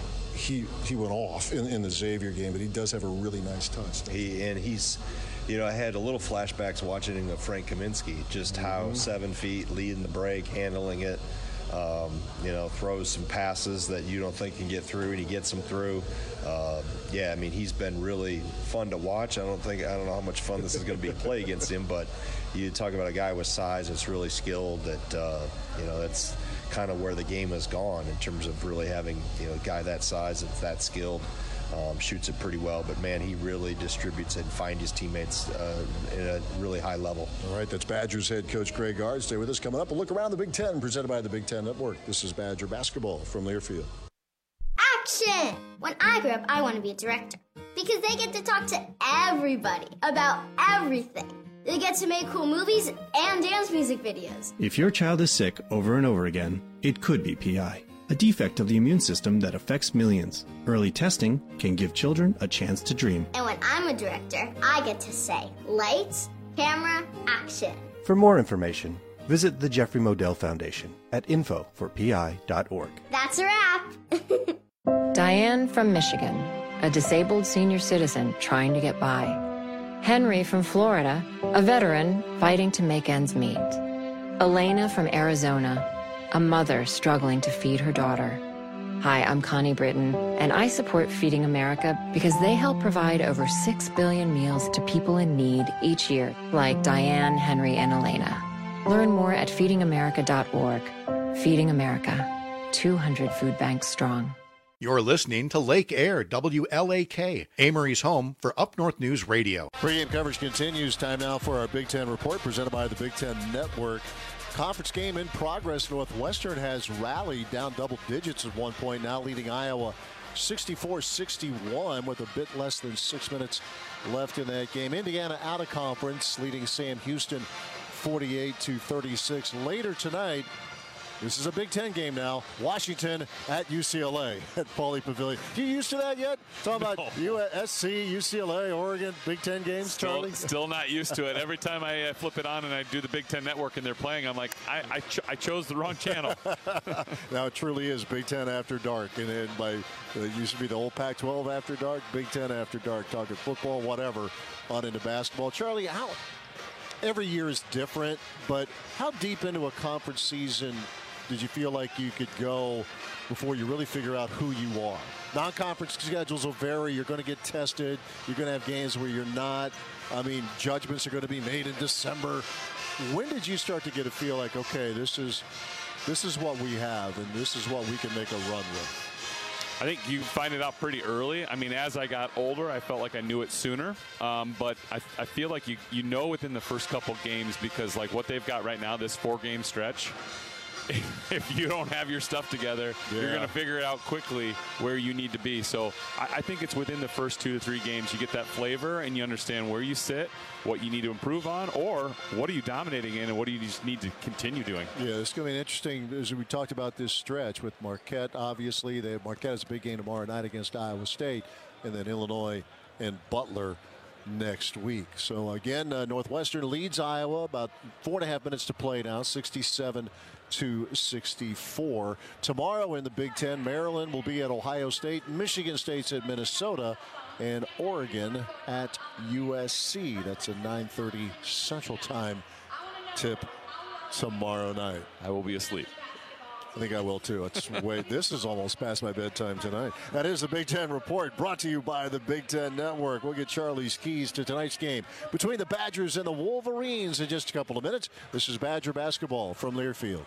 He he went off in, in the Xavier game, but he does have a really nice touch. He and he's, you know, I had a little flashbacks watching him of Frank Kaminsky, just how Mm-hmm. seven feet, leading the break, handling it. Um, you know, throws some passes that you don't think can get through, and he gets them through. Uh, yeah, I mean, he's been really fun to watch. I don't think I don't know how much fun this is going to be to play against him, but you talk about a guy with size that's really skilled. That uh, you know, that's kind of where the game has gone in terms of really having, you know, a guy that size that's that skilled. Um, shoots it pretty well, but man, he really distributes it and finds his teammates uh, at a really high level. All right, that's Badgers head coach Greg Gard. Stay with us. Coming up, a look around the Big Ten presented by the Big Ten Network. This is Badger basketball from Learfield. Action! When I grow up, I want to be a director because they get to talk to everybody about everything. They get to make cool movies and dance music videos. If your child is sick over and over again, it could be P I, a defect of the immune system that affects millions. Early testing can give children a chance to dream. And when I'm a director, I get to say, lights, camera, action. For more information, visit the Jeffrey Modell Foundation at info for P I dot org. That's a wrap. Diane from Michigan, a disabled senior citizen trying to get by. Henry from Florida, a veteran fighting to make ends meet. Elena from Arizona, a mother struggling to feed her daughter. Hi, I'm Connie Britton, and I support Feeding America because they help provide over six billion meals to people in need each year, like Diane, Henry, and Elena. Learn more at feeding america dot org. Feeding America, two hundred food banks strong. You're listening to Lake Air, W L A K, Amory's home for Up North News Radio. Pre-game coverage continues. Time now for our Big Ten report presented by the Big Ten Network. Conference game in progress. Northwestern has rallied down double digits at one point, now leading Iowa sixty-four sixty-one with a bit less than six minutes left in that game. Indiana out of conference, leading Sam Houston forty-eight to thirty-six. Later tonight, this is a Big Ten game now. Washington at U C L A at Pauley Pavilion. You used to that yet? Talking about no. U S C, U C L A, Oregon, Big Ten games, still, Charlie? Still not used to it. Every time I uh, flip it on and I do the Big Ten Network and they're playing, I'm like, I I, ch I chose the wrong channel. Now it truly is Big Ten After Dark. And then by it used to be the old Pac twelve After Dark, Big Ten After Dark, talking football, whatever, on into basketball. Charlie, how every year is different, but how deep into a conference season did you feel like you could go before you really figure out who you are? Non-conference schedules will vary. You're going to get tested. You're going to have games where you're not. I mean, judgments are going to be made in December. When did you start to get a feel like, okay, this is this is what we have, and this is what we can make a run with? I think you find it out pretty early. I mean, as I got older, I felt like I knew it sooner. Um, but I, I feel like you, you know within the first couple games because, like, what they've got right now, this four-game stretch, if you don't have your stuff together, yeah. you're going to figure it out quickly where you need to be. So I, I think it's within the first two to three games you get that flavor and you understand where you sit, what you need to improve on, or what are you dominating in and what do you just need to continue doing. Yeah, it's going to be interesting as we talked about this stretch with Marquette. Obviously, they, Marquette has a big game tomorrow night against Iowa State, and then Illinois and Butler next week. So again, uh, Northwestern leads Iowa, about four and a half minutes to play now, sixty-seven to sixty-four. Tomorrow in the Big Ten, Maryland will be at Ohio State, Michigan State's at Minnesota, and Oregon at U S C. That's a nine thirty Central Time tip tomorrow night. I will be asleep. I think I will too. It's way, this is almost past my bedtime tonight. That is the Big Ten Report, brought to you by the Big Ten Network. We'll get Charlie's keys to tonight's game between the Badgers and the Wolverines in just a couple of minutes. This is Badger basketball from Learfield.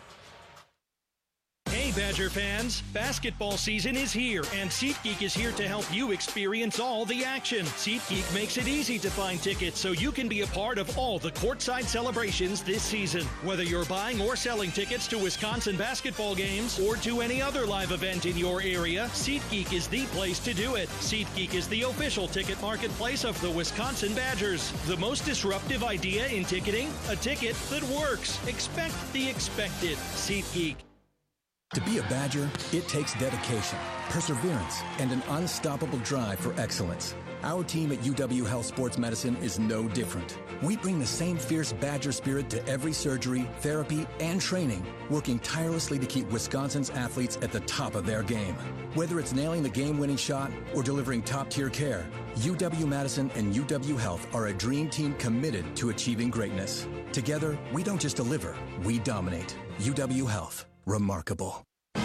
Hey Badger fans, basketball season is here and SeatGeek is here to help you experience all the action. SeatGeek makes it easy to find tickets so you can be a part of all the courtside celebrations this season. Whether you're buying or selling tickets to Wisconsin basketball games or to any other live event in your area, SeatGeek is the place to do it. SeatGeek is the official ticket marketplace of the Wisconsin Badgers. The most disruptive idea in ticketing, a ticket that works. Expect the expected. SeatGeek. To be a Badger, it takes dedication, perseverance, and an unstoppable drive for excellence. Our team at U W Health Sports Medicine is no different. We bring the same fierce Badger spirit to every surgery, therapy, and training, working tirelessly to keep Wisconsin's athletes at the top of their game. Whether it's nailing the game-winning shot or delivering top-tier care, U W-Madison and U W Health are a dream team committed to achieving greatness. Together, we don't just deliver, we dominate. U W Health. Remarkable.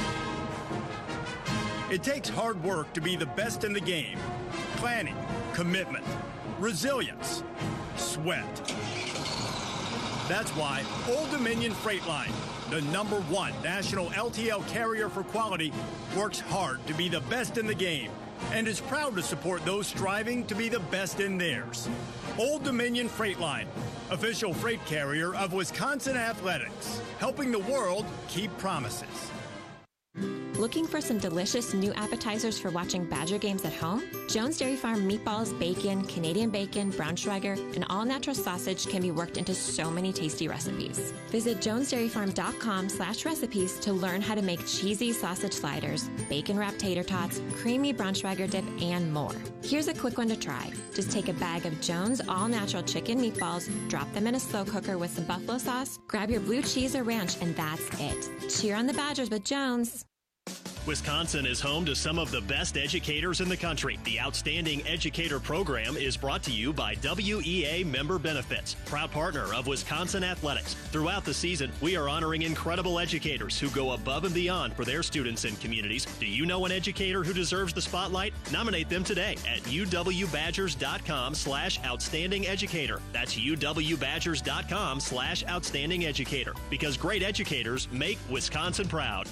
It takes hard work to be the best in the game. Planning, commitment, resilience, sweat. That's why Old Dominion Freight Line, the number one national L T L carrier for quality, works hard to be the best in the game and is proud to support those striving to be the best in theirs. Old Dominion Freight Line, official freight carrier of Wisconsin Athletics, helping the world keep promises. Looking for some delicious new appetizers for watching Badger games at home? Jones Dairy Farm meatballs, bacon, Canadian bacon, Braunschweiger, and all-natural sausage can be worked into so many tasty recipes. Visit jonesdairyfarm.com slash recipes to learn how to make cheesy sausage sliders, bacon-wrapped tater tots, creamy Braunschweiger dip, and more. Here's a quick one to try. Just take a bag of Jones all-natural chicken meatballs, drop them in a slow cooker with some buffalo sauce, grab your blue cheese or ranch, and that's it. Cheer on the Badgers with Jones. Wisconsin is home to some of the best educators in the country. The Outstanding Educator Program is brought to you by W E A Member Benefits, proud partner of Wisconsin Athletics. Throughout the season, we are honoring incredible educators who go above and beyond for their students and communities. Do you know an educator who deserves the spotlight? Nominate them today at uwbadgers.com slash outstanding educator. That's uwbadgers.com slash outstanding educator. Because great educators make Wisconsin proud.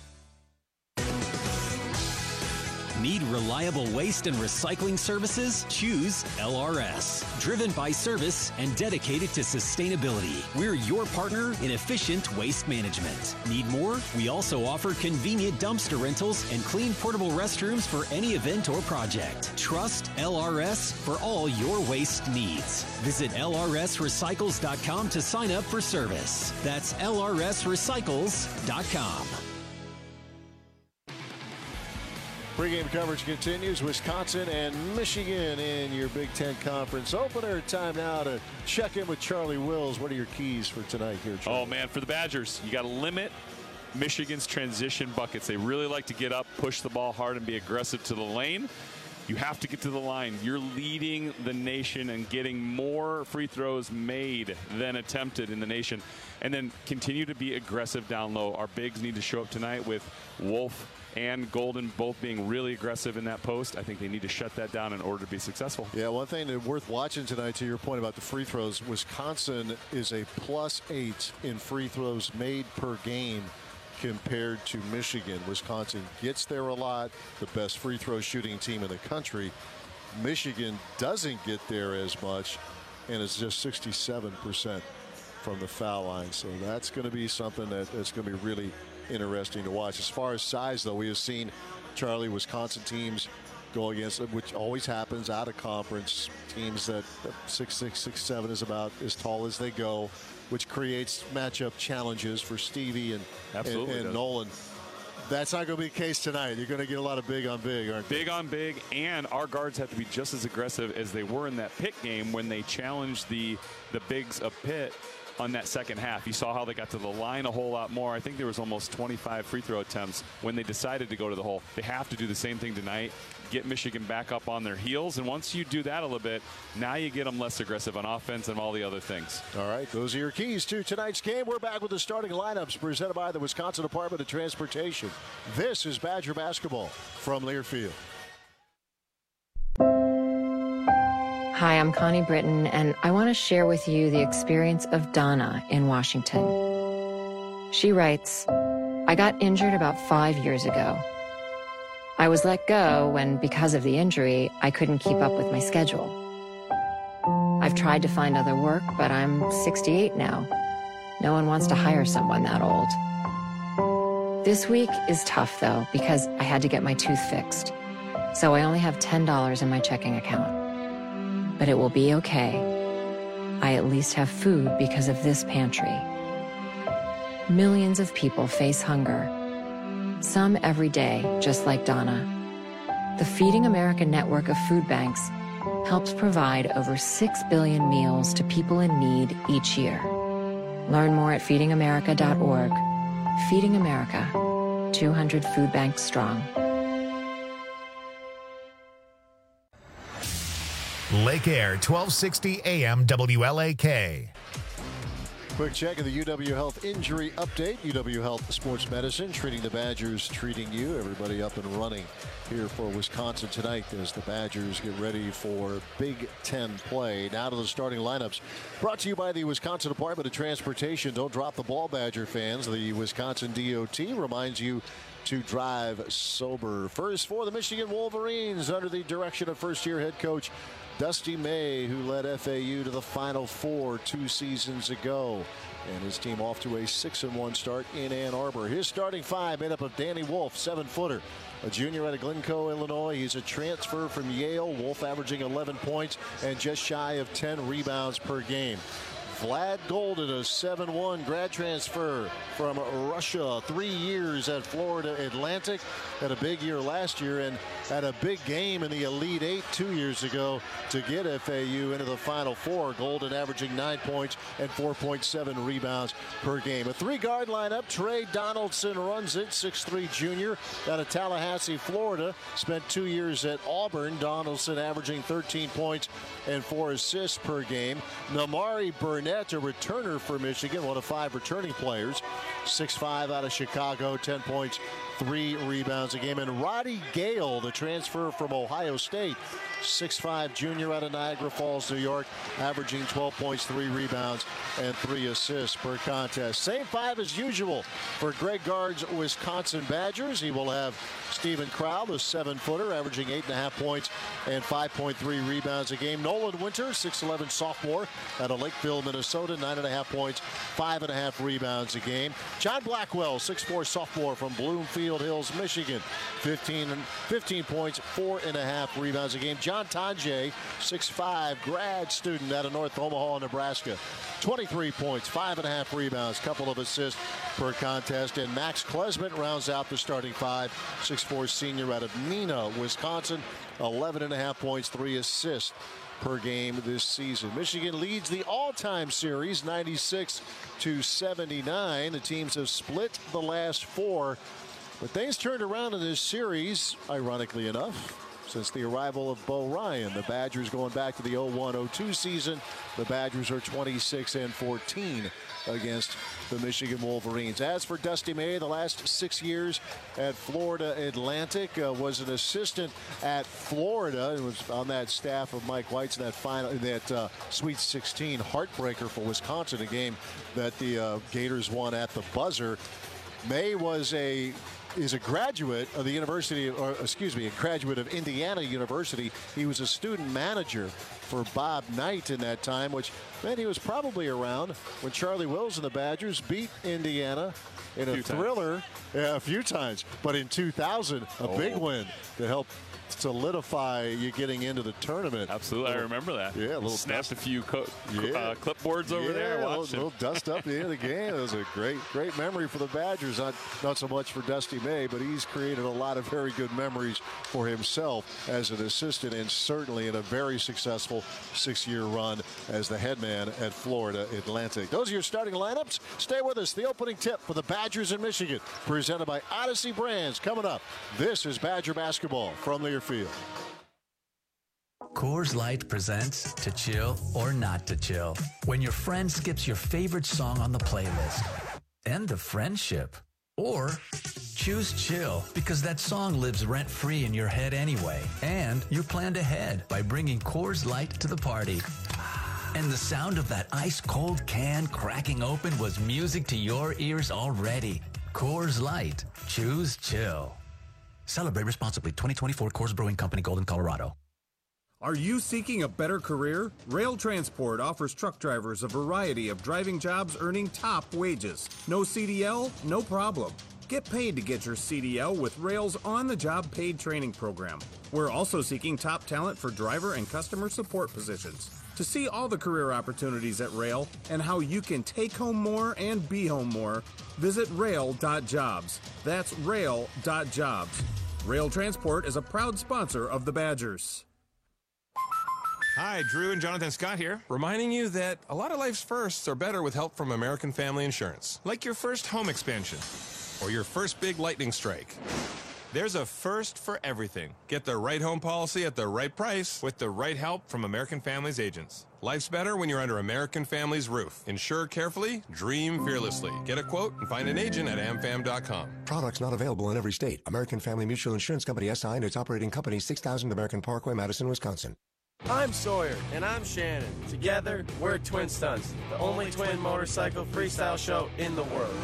Need reliable waste and recycling services? Choose L R S. Driven by service and dedicated to sustainability, we're your partner in efficient waste management. Need more? We also offer convenient dumpster rentals and clean portable restrooms for any event or project. Trust L R S for all your waste needs. Visit L R S recycles dot com to sign up for service. That's L R S recycles dot com. Pre-game coverage continues. Wisconsin and Michigan in your Big Ten Conference opener. Time now to check in with Charlie Wills. What are your keys for tonight here, Charlie? Oh, man, for the Badgers, you got to limit Michigan's transition buckets. They really like to get up, push the ball hard, and be aggressive to the lane. You have to get to the line. You're leading the nation and getting more free throws made than attempted in the nation. And then continue to be aggressive down low. Our bigs need to show up tonight with Wolf and Golden both being really aggressive in that post. I think they need to shut that down in order to be successful. Yeah, one thing that's worth watching tonight, to your point about the free throws, Wisconsin is a plus eight in free throws made per game compared to Michigan. Wisconsin gets there a lot, the best free throw shooting team in the country. Michigan doesn't get there as much and it's just sixty-seven percent from the foul line. So that's going to be something that, that's going to be really interesting to watch. As far as size, though, we have seen, Charlie, Wisconsin teams go against, which always happens out of conference, teams that six six, six seven is about as tall as they go, which creates matchup challenges for Stevie and, Absolutely and, and Nolan. That's not going to be the case tonight. You're going to get a lot of big on big, aren't you? Big on big, and our guards have to be just as aggressive as they were in that Pitt game when they challenged the the bigs of Pitt on that second half. You saw how they got to the line a whole lot more. I think there was almost twenty-five free throw attempts when they decided to go to the hole. They have to do the same thing tonight, get Michigan back up on their heels, and once you do that a little bit, now you get them less aggressive on offense and all the other things. All right, those are your keys to tonight's game. We're back with the starting lineups presented by the Wisconsin Department of Transportation. This is Badger basketball from Learfield. Hi, I'm Connie Britton, and I want to share with you the experience of Donna in Washington. She writes, I got injured about five years ago. I was let go when, because of the injury, I couldn't keep up with my schedule. I've tried to find other work, but I'm sixty-eight now. No one wants to hire someone that old. This week is tough, though, because I had to get my tooth fixed. So I only have ten dollars in my checking account. But it will be okay. I at least have food because of this pantry. Millions of people face hunger. Some every day, just like Donna. The Feeding America network of food banks helps provide over six billion meals to people in need each year. Learn more at feeding america dot org. Feeding America, two hundred food banks strong. Lake Air, twelve sixty A M W L A K. Quick check of the U W Health injury update. U W Health Sports Medicine, treating the Badgers, treating you. Everybody up and running here for Wisconsin tonight as the Badgers get ready for Big Ten play. Now to the starting lineups. Brought to you by the Wisconsin Department of Transportation. Don't drop the ball, Badger fans. The Wisconsin D O T reminds you to drive sober. First for the Michigan Wolverines under the direction of first-year head coach Dusty May, who led F A U to the Final Four two seasons ago. And his team off to a six and one start in Ann Arbor. His starting five made up of Danny Wolf, seven-footer, a junior out of Glencoe, Illinois. He's a transfer from Yale. Wolf averaging eleven points and just shy of ten rebounds per game. Vlad Golden, a seven one grad transfer from Russia, three years at Florida Atlantic. Had a big year last year and had a big game in the Elite Eight two years ago to get F A U into the Final Four. Golden averaging nine points and four point seven rebounds per game. A three-guard lineup. Trey Donaldson runs it, six three junior out of Tallahassee, Florida. Spent two years at Auburn. Donaldson averaging thirteen points and four assists per game. Namari Burnett, a returner for Michigan, one of five returning players. six five out of Chicago, ten points, three rebounds a game. And Roddy Gale, the transfer from Ohio State, six five junior out of Niagara Falls, New York, averaging twelve points, three rebounds, and three assists per contest. Same five as usual for Greg Gard's Wisconsin Badgers. He will have Stephen Crowell, the seven-footer, averaging eight and a half points and five point three rebounds a game. Nolan Winter, six eleven sophomore out of Lakeville, Minnesota, nine and a half points, five and a half rebounds a game. John Blackwell, six four sophomore from Bloomfield Hills, Michigan, fifteen, fifteen points, four and a half rebounds a game. John Tanjay, six five grad student out of North Omaha, Nebraska, twenty-three points, five and a half rebounds, couple of assists per contest. And Max Klesmit rounds out the starting five, six four senior out of Neenah, Wisconsin, eleven and a half points, three assists per game this season. Michigan leads the all-time series ninety-six to seventy-nine. The teams have split the last four, but things turned around in this series, ironically enough, since the arrival of Bo Ryan. The Badgers going back to the oh one oh two season. The Badgers are twenty-six and fourteen against the Michigan Wolverines. As for Dusty May, the last six years at Florida Atlantic, uh, was an assistant at Florida and was on that staff of Mike White's in that final, that uh, Sweet sixteen heartbreaker for Wisconsin, a game that the uh, Gators won at the buzzer. May was a is a graduate of the University, or excuse me, a graduate of Indiana University. He was a student manager for Bob Knight in that time, which meant he was probably around when Charlie Wills and the Badgers beat Indiana in a, a thriller yeah, a few times. But in two thousand, a oh. big win to help solidify you getting into the tournament. Absolutely, little, I remember that. Yeah, a little snapped dust. a few co- yeah. uh, clipboards over yeah, there. A little, little, little dust up the end of the game. It was a great, great memory for the Badgers. Not, not so much for Dusty May, but he's created a lot of very good memories for himself as an assistant, and certainly in a very successful six-year run as the head man at Florida Atlantic. Those are your starting lineups. Stay with us. The opening tip for the Badgers in Michigan, presented by Odyssey Brands, coming up. This is Badger basketball from Learfield. Coors Light presents To Chill or Not to Chill. When your friend skips your favorite song on the playlist. End of friendship. Or choose chill because that song lives rent-free in your head anyway. And you planned ahead by bringing Coors Light to the party. And the sound of that ice-cold can cracking open was music to your ears already. Coors Light. Choose chill. Celebrate responsibly. twenty twenty-four Coors Brewing Company, Golden, Colorado. Are you seeking a better career? Rail Transport offers truck drivers a variety of driving jobs earning top wages. No C D L? No problem. Get paid to get your C D L with Rail's on-the-job paid training program. We're also seeking top talent for driver and customer support positions. To see all the career opportunities at Rail and how you can take home more and be home more, visit rail dot jobs. That's rail dot jobs. Rail Transport is a proud sponsor of the Badgers. Hi, Drew and Jonathan Scott here, reminding you that a lot of life's firsts are better with help from American Family Insurance. Like your first home expansion or your first big lightning strike. There's a first for everything. Get the right home policy at the right price with the right help from American Family's agents. Life's better when you're under American Family's roof. Insure carefully, dream fearlessly. Get a quote and find an agent at am fam dot com. Products not available in every state. American Family Mutual Insurance Company S I and its operating company, six thousand American Parkway, Madison, Wisconsin. I'm Sawyer, and I'm Shannon. Together, we're Twin Stunts, the only twin motorcycle freestyle show in the world.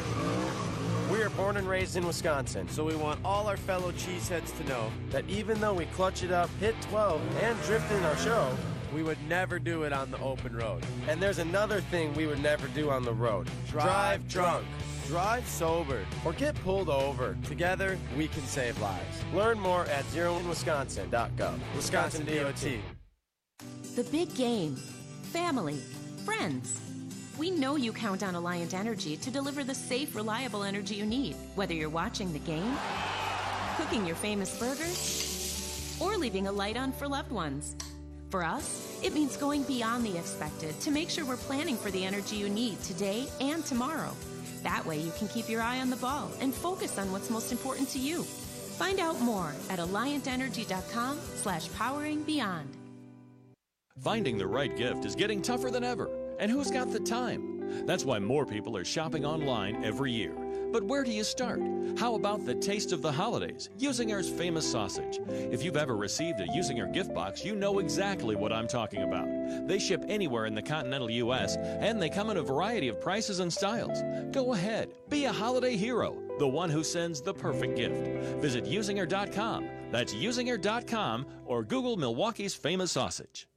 We are born and raised in Wisconsin, so we want all our fellow cheeseheads to know that even though we clutch it up, hit twelve, and drift in our show, we would never do it on the open road. And there's another thing we would never do on the road. Drive drunk. Drive sober, or get pulled over. Together, we can save lives. Learn more at zero in wisconsin dot gov. Wisconsin D O T. The big game. Family. Friends. We know you count on Alliant Energy to deliver the safe, reliable energy you need, whether you're watching the game, cooking your famous burgers, or leaving a light on for loved ones. For us, it means going beyond the expected to make sure we're planning for the energy you need today and tomorrow. That way you can keep your eye on the ball and focus on what's most important to you. Find out more at alliant energy dot com slash powering beyond. Finding the right gift is getting tougher than ever. And who's got the time? That's why more people are shopping online every year. But where do you start? How about the taste of the holidays? Usinger's famous sausage. If you've ever received a Usinger gift box, you know exactly what I'm talking about. They ship anywhere in the continental U S, and they come in a variety of prices and styles. Go ahead, be a holiday hero, the one who sends the perfect gift. Visit usinger dot com. That's usinger dot com, or Google Milwaukee's famous sausage.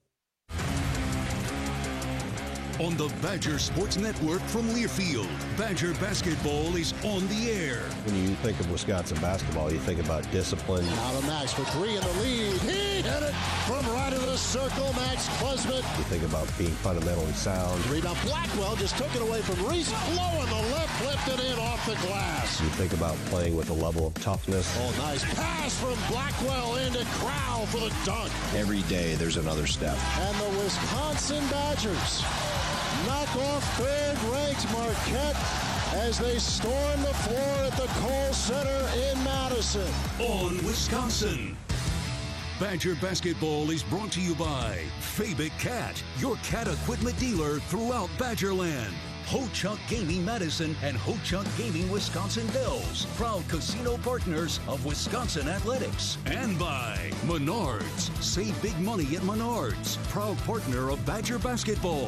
On the Badger Sports Network from Learfield, Badger basketball is on the air. When you think of Wisconsin basketball, you think about discipline. Now to Max for three in the lead. He hit it from right of the circle. Max Klesmit. You think about being fundamentally sound. Rebound. Blackwell just took it away from Reese. Low in the left, lifted in off the glass. You think about playing with a level of toughness. Oh, nice pass from Blackwell into Crowell for the dunk. Every day there's another step. And the Wisconsin Badgers knock off third-ranked Marquette as they storm the floor at the Kohl Center in Madison. On Wisconsin. Badger basketball is brought to you by Fabic Cat, your cat equipment dealer throughout Badgerland. Ho-Chunk Gaming Madison and Ho-Chunk Gaming Wisconsin Dells, proud casino partners of Wisconsin Athletics. And by Menards. Save big money at Menards, proud partner of Badger basketball.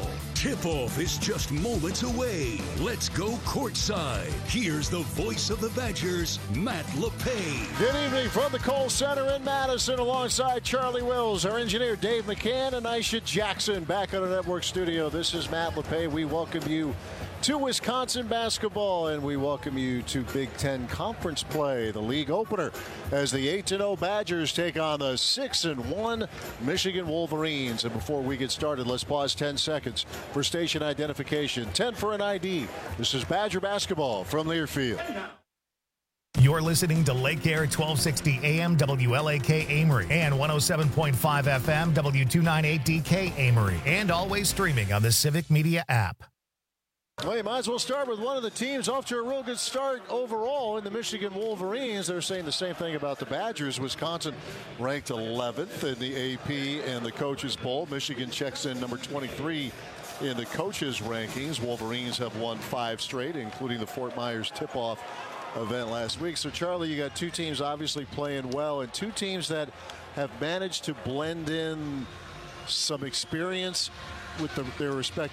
Tip-off is just moments away. Let's go courtside. Here's the voice of the Badgers, Matt LePay. Good evening from the Kohl Center in Madison alongside Charlie Wills, our engineer Dave McCann, and Aisha Jackson back at our network studio. This is Matt LePay. We welcome you to Wisconsin basketball, and we welcome you to Big Ten Conference play, the league opener, as the eight and oh Badgers take on the six and one Michigan Wolverines. And before we get started, let's pause ten seconds for station identification. ten for an I D. This is Badger basketball from Learfield. You're listening to Lake Air twelve sixty A M W L A K Amory and one oh seven point five F M W two ninety-eight D K Amory, and always streaming on the Civic Media app. Well, you might as well start with one of the teams off to a real good start overall in the Michigan Wolverines. They're saying the same thing about the Badgers. Wisconsin ranked eleventh in the A P and the Coaches Poll. Michigan checks in number twenty-three in the coaches rankings. Wolverines have won five straight, including the Fort Myers tip-off event last week. So, Charlie, you got two teams obviously playing well, and two teams that have managed to blend in some experience with the, their respective